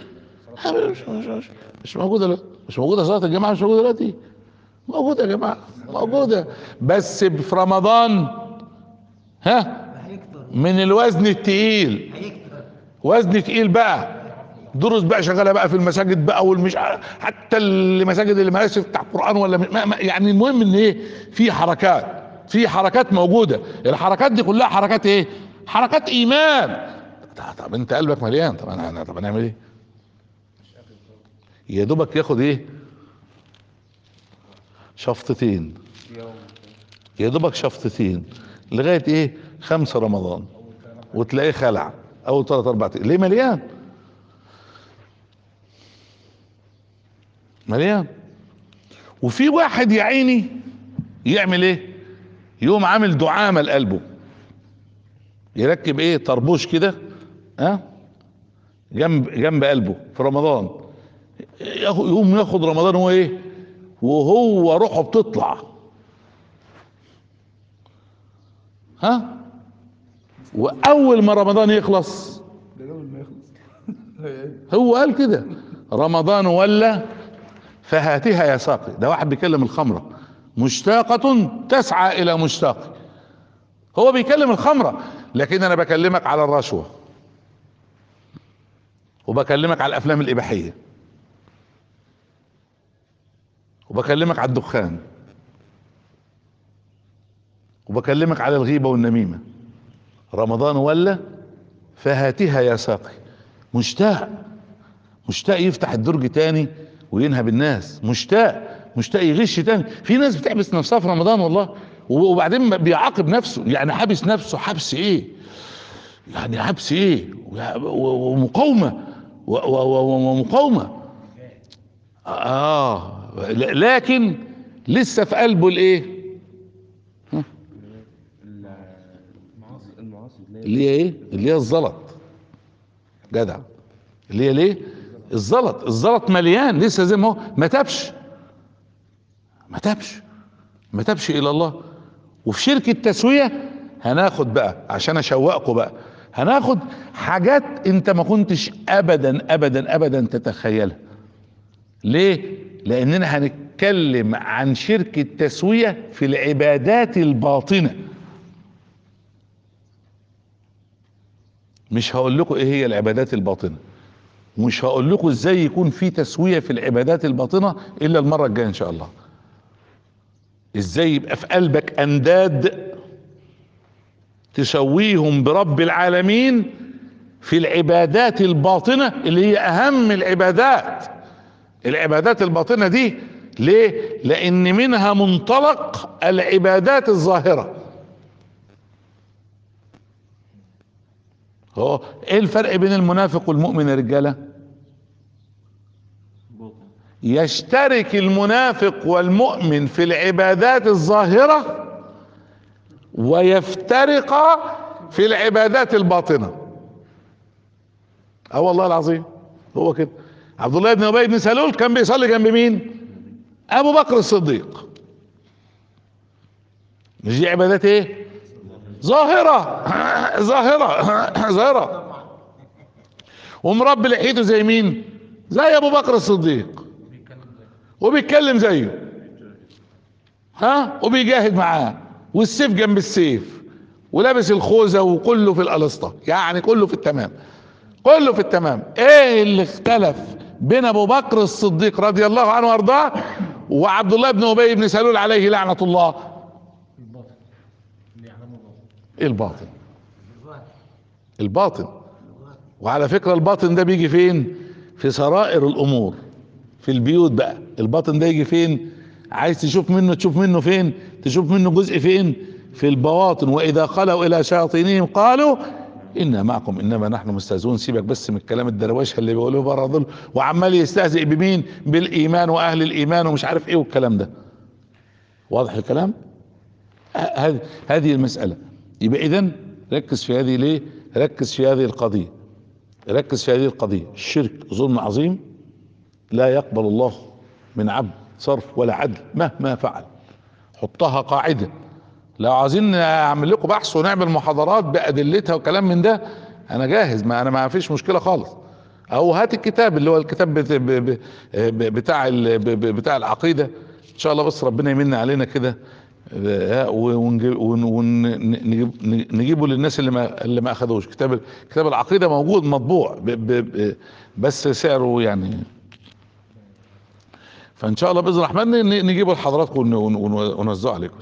[SPEAKER 1] مش موجودة دلوقتي. مش موجودة صلاة الجماعة، مش موجودة دلوقتي. موجودة يا جماعة، موجودة، بس في رمضان ها؟ من الوزن التقيل. وزن تقيل بقى. دروس بقى شغاله بقى في المساجد بقى، والمش حتى المساجد اللي مالهاش تفتح قران ولا يعني المهم ان ايه؟ في حركات، في حركات موجوده. الحركات دي كلها حركات ايه؟ حركات ايمان. طب انت قلبك مليان، طب هنعمل ايه؟ يا دوبك ياخد ايه؟ شفطتين. يا دوبك شفطتين لغايه ايه؟ 5 رمضان، وتلاقيه خلع اول 3 4 ايام. ليه؟ مليان، مليان. وفي واحد يا عيني يعمل ايه؟ يقوم عامل دعامه لقلبه. يركب ايه؟ طربوش كده، ها؟ جنب قلبه في رمضان. يقوم ياخد رمضان هو ايه؟ وهو روحه بتطلع، ها؟ واول ما رمضان يخلص،
[SPEAKER 3] ده قبل ما يخلص.
[SPEAKER 1] هو قال كده: رمضان ولا فهاتها يا ساقي. ده واحد بيكلم الخمره، مشتاقة تسعى الى مشتاق. هو بيكلم الخمره، لكن انا بكلمك على الرشوه، وبكلمك على الافلام الاباحيه، وبكلمك على الدخان، وبكلمك على الغيبه والنميمه. رمضان ولا فهاتها يا ساقي. مشتاق، مشتاق يفتح الدرج تاني وينهب الناس، مشتاق يغش تاني. في ناس بتحبس نفسها في رمضان والله، وبعدين بيعاقب نفسه، يعني حابس نفسه حبس ايه؟ يعني حبس ايه؟ ومقاومة ومقاومة. لكن لسه في قلبه الايه؟
[SPEAKER 3] المعاصي
[SPEAKER 1] اللي هي ايه؟ اللي هي الزلط. جدع. اللي هي ليه؟ الزلط مليان لسه زي ما هو، ما تبش الى الله. وفي شركة التسوية هناخد بقى، عشان اشوقكم بقى، هناخد حاجات انت ما كنتش ابدا تتخيلها. ليه؟ لاننا هنتكلم عن شركة تسوية في العبادات الباطنة. مش هقول لكم ايه هي العبادات الباطنة، مش هقول لكم ازاي يكون في تسوية في العبادات الباطنة الا المرة الجاية ان شاء الله. ازاي يبقى في قلبك انداد تسويهم برب العالمين في العبادات الباطنة اللي هي اهم العبادات الباطنة دي. ليه؟ لان منها منطلق العبادات الظاهرة. هو ايه الفرق بين المنافق والمؤمن يا رجالة؟ يشترك المنافق والمؤمن في العبادات الظاهرة ويفترقا في العبادات الباطنة. والله العظيم هو كده. عبد الله بن ابي بن سلول كان بيصلي جنب مين؟ ابو بكر الصديق. مش دي عبادات ايه؟ ظاهرة ظاهرة. ومربي لحيته زي مين؟ زي ابو بكر الصديق، وبيتكلم زيه، وبيجاهد معاه، والسيف جنب السيف، ولابس الخوذة، وكله في القلسطة، يعني كله في التمام. ايه اللي اختلف بين ابو بكر الصديق رضي الله عنه وارضاه وعبد الله بن ابي بن سلول عليه لعنة الله؟ الباطن. وعلى فكرة الباطن ده بيجي فين؟ في سرائر الامور، في البيوت بقى. الباطن ده يجي فين؟ عايز تشوف منه فين؟ تشوف منه جزء فين؟ في البواطن. واذا خلوا الى شياطينهم قالوا انا معكم انما نحن مستهزئون. سيبك بس من الكلام الدروشه اللي بيقولوه بره دول، وعمال يستهزئ بمين؟ بالايمان واهل الايمان ومش عارف ايه والكلام ده. واضح الكلام؟ هذه المسألة. يبقى اذا ركز في هذه. ليه؟ ركز في هذه القضية. الشرك ظلم عظيم لا يقبل الله من عبد صرف ولا عدل مهما فعل. حطها قاعدة. لو عايزين اعمل لكم بحث ونعمل محاضرات بأدلتها وكلام من ده، انا جاهز، ما فيش مشكلة خالص. او هات الكتاب اللي هو الكتاب بتاع العقيدة ان شاء الله، بس ربنا يمن علينا كده، ونجيبه للناس اللي ما اخذوش. كتاب العقيدة موجود مطبوع بس سعره يعني، فان شاء الله باذن الرحمن نجيبه لحضراتكم ونوزعه عليكم.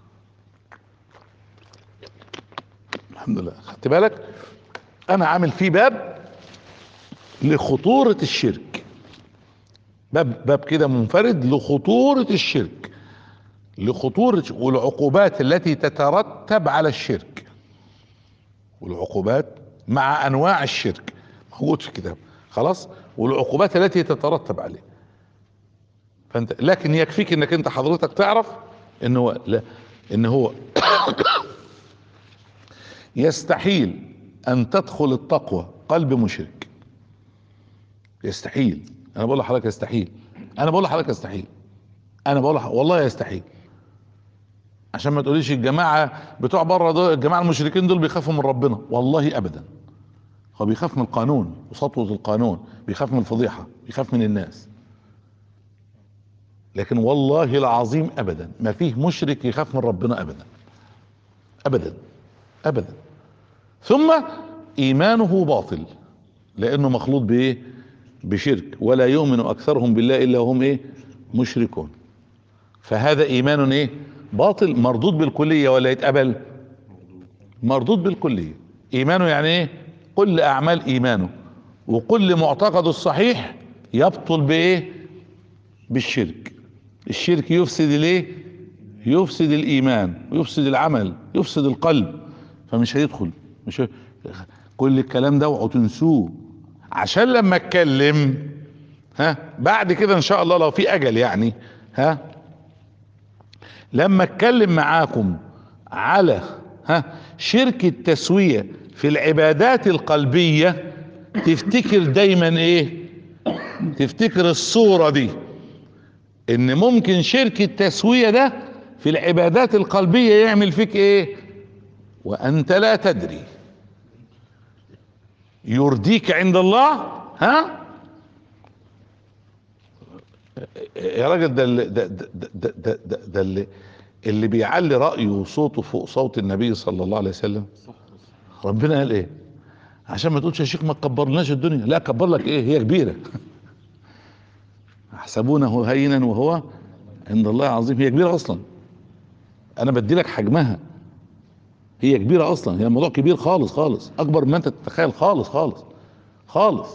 [SPEAKER 1] الحمد لله. خدت بالك؟ انا عامل فيه باب لخطورة الشرك، باب كده منفرد لخطورة الشرك، والعقوبات التي تترتب على الشرك، والعقوبات مع انواع الشرك موجود في الكتاب خلاص، والعقوبات التي تترتب عليه. فانت لكن يكفيك انك انت حضرتك تعرف ان هو يستحيل ان تدخل التقوى قلب مشرك. يستحيل. انا بقول لحضرتك يستحيل. والله يستحيل. عشان ما تقوليش الجماعة بتوع بره دول، الجماعة المشركين دول بيخافوا من ربنا. والله ابدا. هو بيخاف من القانون وسطوة القانون، بيخاف من الفضيحة، بيخاف من الناس. لكن والله العظيم ابدا ما فيه مشرك يخاف من ربنا ابدا. ثم ايمانه باطل، لانه مخلوط بايه؟ بشرك. ولا يؤمن اكثرهم بالله الا هم ايه؟ مشركون. فهذا ايمان ايه؟ باطل، مردود بالكلية ولا يتقبل؟ مردود بالكلية. ايمانه يعني ايه؟ كل اعمال ايمانه وكل معتقد الصحيح يبطل بايه؟ بالشرك. الشرك يفسد الايه؟ يفسد الايمان ويفسد العمل، يفسد القلب، فمش هيدخل. مش هي... كل الكلام ده اوعوا تنسوه، عشان لما اتكلم بعد كده ان شاء الله لو في اجل يعني لما اتكلم معاكم على شرك التسوية في العبادات القلبية، تفتكر دايما ايه؟ تفتكر الصورة دي، ان ممكن شرك التسوية ده في العبادات القلبية يعمل فيك ايه وانت لا تدري. يرضيك عند الله يا راجل، ده اللي بيعلي رأيه وصوته فوق صوت النبي صلى الله عليه وسلم، ربنا قال ايه؟ عشان ما تقولش يا شيخ ما تكبرناش الدنيا، لا كبر لك ايه، هي كبيرة. يحسبونه هينا وهو عند الله عظيم. هي كبيرة اصلا، انا بدي لك حجمها، هي كبيرة اصلا، هي الموضوع كبير خالص خالص، اكبر ما انت تتخيل خالص خالص خالص.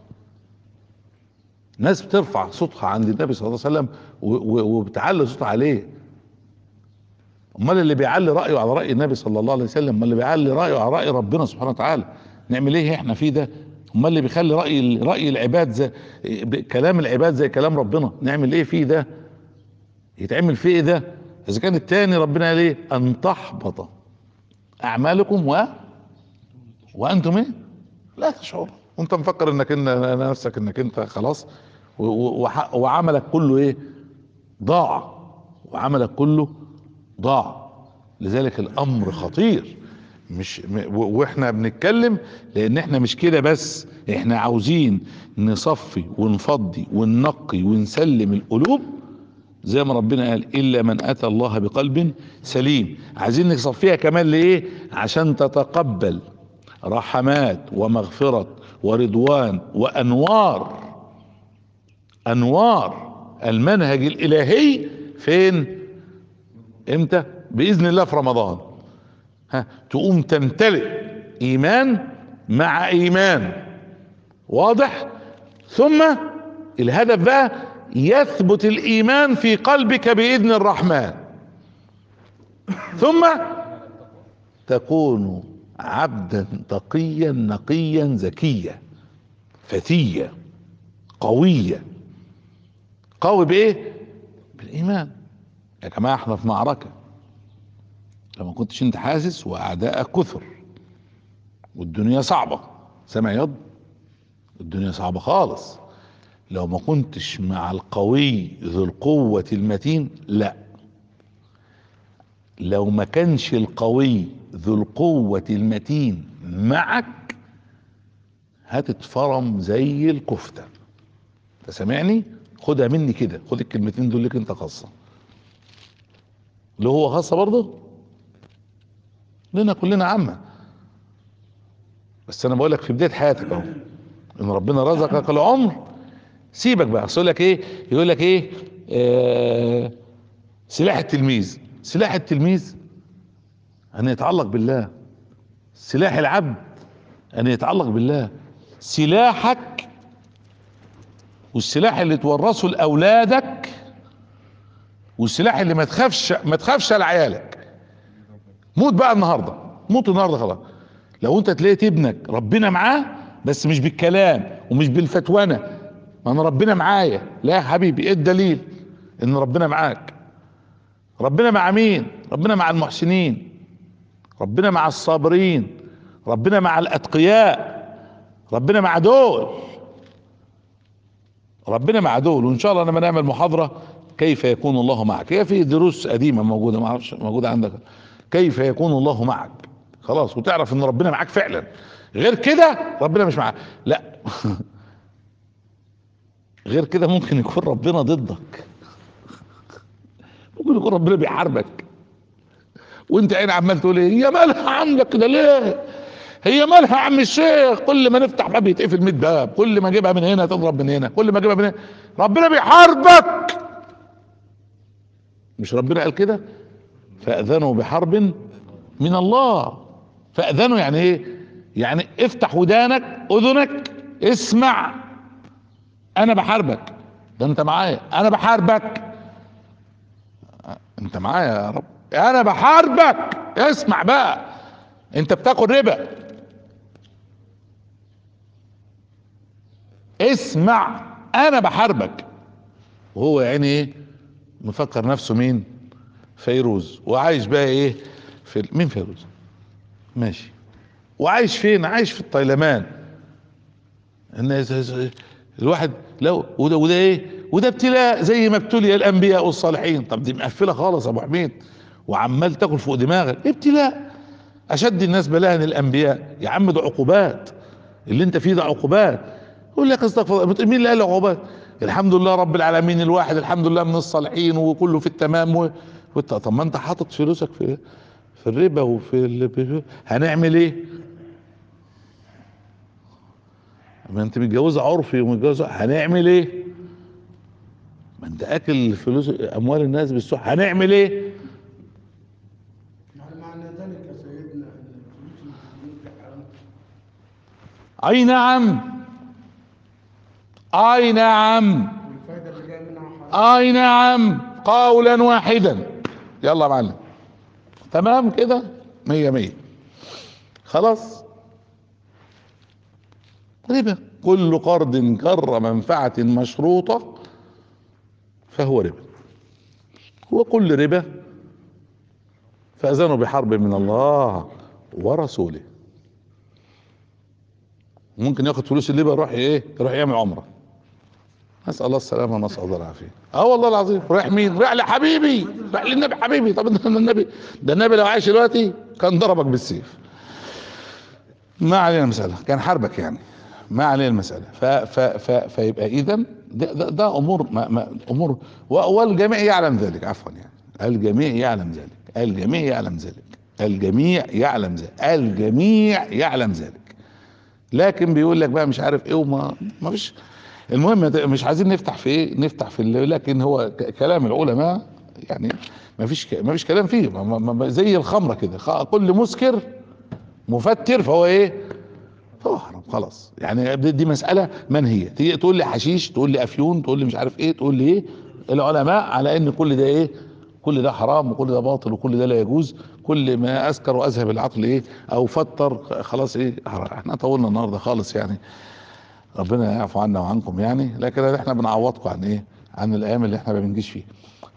[SPEAKER 1] ناس بترفع صوتها عند النبي صلى الله عليه وسلم وبتعلي صوتها عليه. امال اللي بيعلي رايه على راي النبي صلى الله عليه وسلم، امال اللي بيعلي رايه على راي ربنا سبحانه وتعالى، نعمل ايه احنا فيه ده؟ امال اللي بيخلي راي العباد زي كلام العباد زي كلام ربنا، نعمل ايه فيه ده؟ يتعمل فيه ايه ده؟ اذا كان التاني ربنا قال ايه؟ ان تحبط اعمالكم وانتم ايه؟ لا تشعروا. وانت مفكر انك نفسك انك انت خلاص وعملك كله ايه؟ ضاع. وعملك كله ضاع. لذلك الامر خطير. مش واحنا بنتكلم لان احنا مش كده بس، احنا عاوزين نصفي ونفضي وننقي ونسلم القلوب زي ما ربنا قال الا من اتى الله بقلب سليم. عايزين نصفيها كمان لايه؟ عشان تتقبل رحمات ومغفرة ورضوان وانوار، انوار المنهج الالهي. فين؟ امتى؟ باذن الله في رمضان. تقوم تمتلئ ايمان مع ايمان، واضح؟ ثم الهدف بقى يثبت الايمان في قلبك باذن الرحمن، ثم تكون عبدا تقيا نقيا زكيا فتيا قويا. قوي بايه؟ بالايمان. يا جماعه احنا في معركه، لما كنتش انت حاسس واعدائك كثر والدنيا صعبة، سامع ياض؟ الدنيا صعبة خالص. لو ما كنتش مع القوي ذو القوة المتين، لا، لو ما كانش القوي ذو القوة المتين معك هتتفرم زي الكفتة. انت سامعني؟ خدها مني كده، خد الكلمتين دول لك انت خاصة، اللي هو خاصة برضه لنا كلنا عامة. بس انا بقول لك في بداية حياتك اهو ان ربنا رزقك العمر، سيبك بقى. يقول لك ايه؟ يقول لك ايه؟ سلاح التلميذ. سلاح التلميذ ان يتعلق بالله. سلاح العبد ان يتعلق بالله. سلاحك والسلاح اللي تورثه لاولادك والسلاح اللي ما تخافش على عيالك. موت بقى النهارده، موت النهارده خلاص. لو انت تلاقيت ابنك ربنا معاه، بس مش بالكلام ومش بالفتوانه، ما انا ربنا معايا. لا يا حبيبي، ايه الدليل ان ربنا معاك؟ ربنا مع مين؟ ربنا مع المحسنين، ربنا مع الصابرين، ربنا مع الاتقياء، ربنا مع دول، ربنا مع دول. وان شاء الله لما نعمل محاضرة كيف يكون الله معك، هي في دروس قديمة موجودة، ما اعرفش موجودة عندك، كيف يكون الله معك، خلاص، وتعرف ان ربنا معاك فعلا. غير كده ربنا مش معاك، لا. غير كده ممكن يكون ربنا ضدك، ممكن يكون ربنا بيحاربك وانت عين عمال تقول ايه هي مالها عندك كده ليه؟ هي مالها يا عم الشيخ؟ كل ما نفتح باب يتقفل 100 باب، كل ما اجيبها من هنا تضرب من هنا، كل ما اجيبها من هنا. ربنا بيحاربك. مش ربنا قال كده؟ فاذنوا بحرب من الله. فاذنوا يعني ايه؟ يعني افتح ودانك اذنك اسمع، انا بحاربك، ده انت معايا، انا بحاربك، انت معايا يا رب، انا بحاربك، اسمع بقى، انت بتاكل ربا، اسمع انا بحاربك. وهو يعني ايه، مفكر نفسه مين؟ فيروز، وعايش بقى ايه في مين فيروز؟ ماشي، وعايش فين؟ عايش في الطيلمان. الناس، الواحد لو وده ايه، وده ابتلاء زي ما ابتلي الانبياء والصالحين. طب دي مقفله خالص يا ابو حميد، وعمال تاكل فوق دماغك. ابتلاء، اشد الناس بلاء الانبياء. يا عم ده عقوبات، اللي انت فيه ده عقوبات. يقول لك استغفر الله، مين اللي قال عقوبات؟ الحمد لله رب العالمين الواحد، الحمد لله من الصالحين وكله في التمام طب ما انت حاطط فلوسك في الربا هنعمل ايه؟ ما انت متجوزه عرفي ومتجوزه، هنعمل ايه؟ ما انت اكل فلوس اموال الناس بالسوء، هنعمل ايه؟
[SPEAKER 3] يعني معنى ذلك يا سيدنا ان الفلوس اللي في البنوك دي حرام.
[SPEAKER 1] اي نعم، اي نعم،
[SPEAKER 3] والفايده اللي جايه منها حرام.
[SPEAKER 1] اي نعم، قولا واحدا. يلا يا معلم، تمام كده، مية مية، خلاص. ربا، كل قرض جر منفعة مشروطة فهو ربا، وكل ربا فأذنوا بحرب من الله ورسوله. ممكن ياخد فلوس الربا يروح ايه، يروح يعمل عمرة، نسأل الله السلامة ونسأل الله العافية. اه والله العظيم. رايح مين؟ رايح لحبيبي، رايح للنبي حبيبي. طب ده النبي، ده النبي لو عايش دلوقتي كان ضربك بالسيف. ما علينا المسألة، كان حربك يعني، ما علينا المسألة. فيبقى اذا ده امور امور، والجميع يعلم ذلك، عفوا يعني، الجميع يعلم ذلك، الجميع يعلم ذلك، الجميع يعلم ذلك، الجميع يعلم ذلك. لكن بيقول لك بقى مش عارف ايه، ما فيش. المهم مش عايزين نفتح في ايه، نفتح في لكن هو كلام العلماء يعني ما فيش كلام فيه. زي الخمره كده، كل مسكر مفتر فهو ايه، هو حرام خلاص يعني. دي مسألة منهية. تيجي تقول لي حشيش، تقول لي افيون، تقول لي مش عارف ايه، تقول لي ايه، العلماء على ان كل ده ايه، كل ده حرام وكل ده باطل وكل ده لا يجوز. كل ما اسكر واذهب العقل ايه او فطر خلاص ايه حرام. احنا طولنا النهارده خالص يعني، ربنا يعفو عنا وعنكم يعني. لكن احنا بنعوضكم عن ايه، عن الايام اللي احنا ما بنجيش فيها.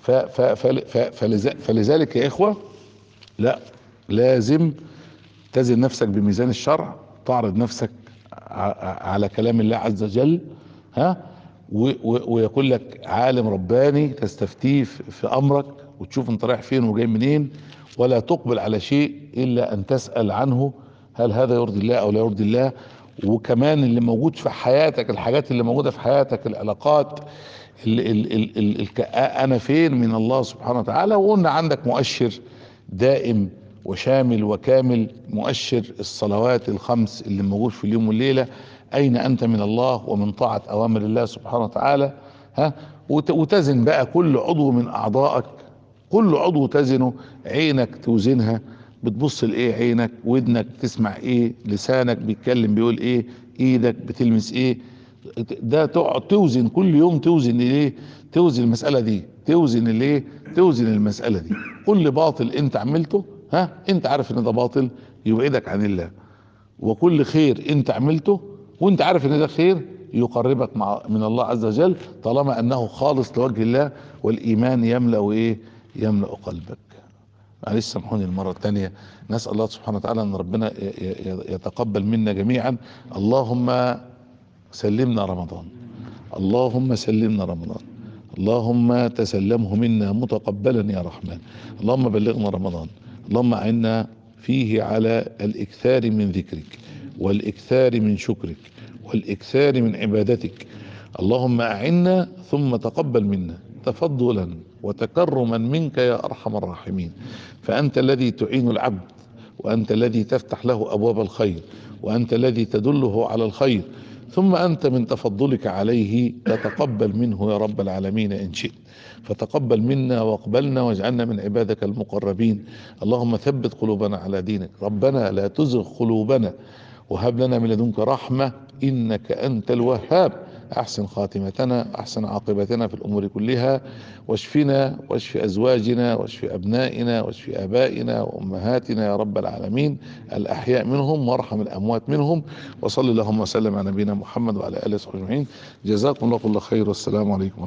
[SPEAKER 1] فلذلك يا اخوة، لا، لازم تزن نفسك بميزان الشرع، تعرض نفسك على كلام الله عز وجل، ها، ويقول لك عالم رباني تستفتيه في امرك وتشوف انت رايح فين وجاي منين، ولا تقبل على شيء الا ان تسأل عنه هل هذا يرضي الله او لا يرضي الله. وكمان اللي موجود في حياتك، الحاجات اللي موجودة في حياتك، العلاقات، انا فين من الله سبحانه وتعالى. وقلنا عندك مؤشر دائم وشامل وكامل، مؤشر الصلوات الخمس اللي موجود في اليوم والليلة. اين انت من الله ومن طاعة اوامر الله سبحانه وتعالى، ها. وتزن بقى كل عضو من اعضائك، كل عضو تزنه. عينك توزنها، بتبص لايه عينك، ودنك تسمع ايه، لسانك بيتكلم بيقول ايه، ايدك بتلمس ايه. ده تقعد توزن كل يوم، توزن ايه، توزن المسألة دي، توزن الايه، توزن المسألة دي. كل باطل انت عملته، ها، انت عارف ان ده باطل يبعدك عن الله، وكل خير انت عملته وانت عارف ان ده خير يقربك من الله عز وجل، طالما انه خالص لوجه الله، والايمان يملأ ايه، يملأ قلبك. معلش سامحوني المرة الثانية. نسأل الله سبحانه وتعالى ان ربنا يتقبل منا جميعا. اللهم سلمنا رمضان، اللهم سلمنا رمضان، اللهم تسلمه منا متقبلا يا رحمن. اللهم بلغنا رمضان، اللهم أعنا فيه على الإكثار من ذكرك والإكثار من شكرك والإكثار من عبادتك. اللهم أعنا ثم تقبل منا تفضلا وتكرما منك يا أرحم الراحمين. فأنت الذي تعين العبد، وأنت الذي تفتح له أبواب الخير، وأنت الذي تدله على الخير. ثم أنت من تفضلك عليه تتقبل منه يا رب العالمين إن شئت. فتقبل منا واقبلنا واجعلنا من عبادك المقربين. اللهم ثبت قلوبنا على دينك، ربنا لا تزغ قلوبنا وهب لنا من لدنك رحمة إنك أنت الوهاب. أحسن خاتمتنا، أحسن عاقبتنا في الأمور كلها، واشفنا واشف أزواجنا واشف أبنائنا واشف آبائنا وأمهاتنا يا رب العالمين، الأحياء منهم وارحم الأموات منهم. وصل اللهم وسلم على نبينا محمد وعلى آله وصحبه أجمعين. جزاكم الله كل خير، والسلام عليكم.